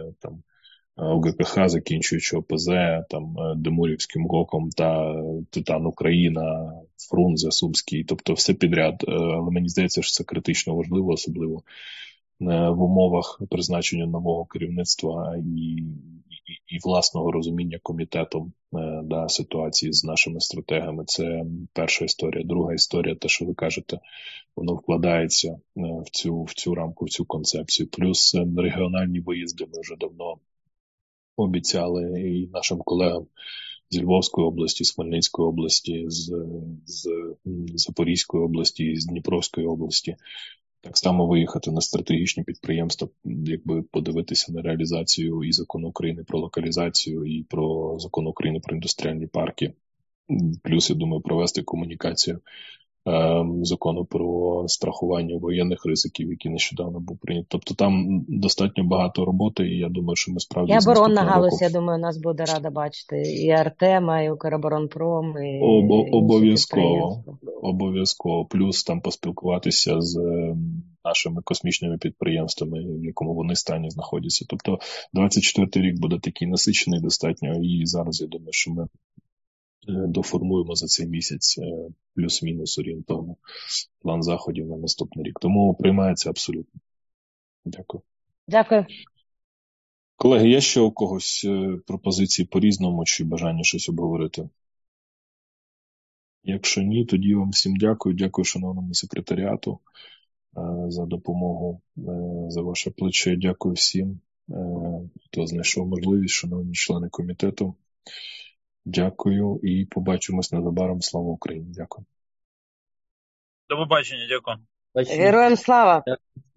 ОГКХ, закінчуючи ОПЗ, Демурівським ГОКом та Титан Україна, Фрунзе, Сумський, тобто все підряд. Але мені здається, що це критично важливо, особливо в умовах призначення нового керівництва і власного розуміння комітетом ситуації з нашими стратегами. Це перша історія. Друга історія, те, що ви кажете, воно вкладається в цю рамку, в цю концепцію. Плюс регіональні виїзди ми вже давно обіцяли і нашим колегам з Львовської області, з Хмельницької області, з Запорізької області і з Дніпровської області. Так само виїхати на стратегічні підприємства, подивитися на реалізацію і закону України про локалізацію, і про закон України про індустріальні парки. Плюс, я думаю, провести комунікацію закону про страхування воєнних ризиків, який нещодавно був прийнятий. Тобто там достатньо багато роботи, і я думаю, що ми справді... І оборонна галузь, я думаю, нас буде рада бачити. І Артема, і Укроборонпром, і Обов'язково. Плюс там поспілкуватися з нашими космічними підприємствами, в якому вони стані знаходяться. Тобто 24-й рік буде такий насичений достатньо, і зараз я думаю, що ми доформуємо за цей місяць плюс-мінус орієнтовно план заходів на наступний рік. Тому приймається абсолютно. Дякую. Дякую. Колеги, є ще у когось пропозиції по-різному чи бажання щось обговорити? Якщо ні, тоді вам всім дякую. Дякую шановному секретаріату за допомогу, за ваше плече. Дякую всім, хто знайшов можливість, шановні члени комітету. Дякую і побачимось незабаром. Слава Україні! Дякую. До побачення, дякую. Героям слава!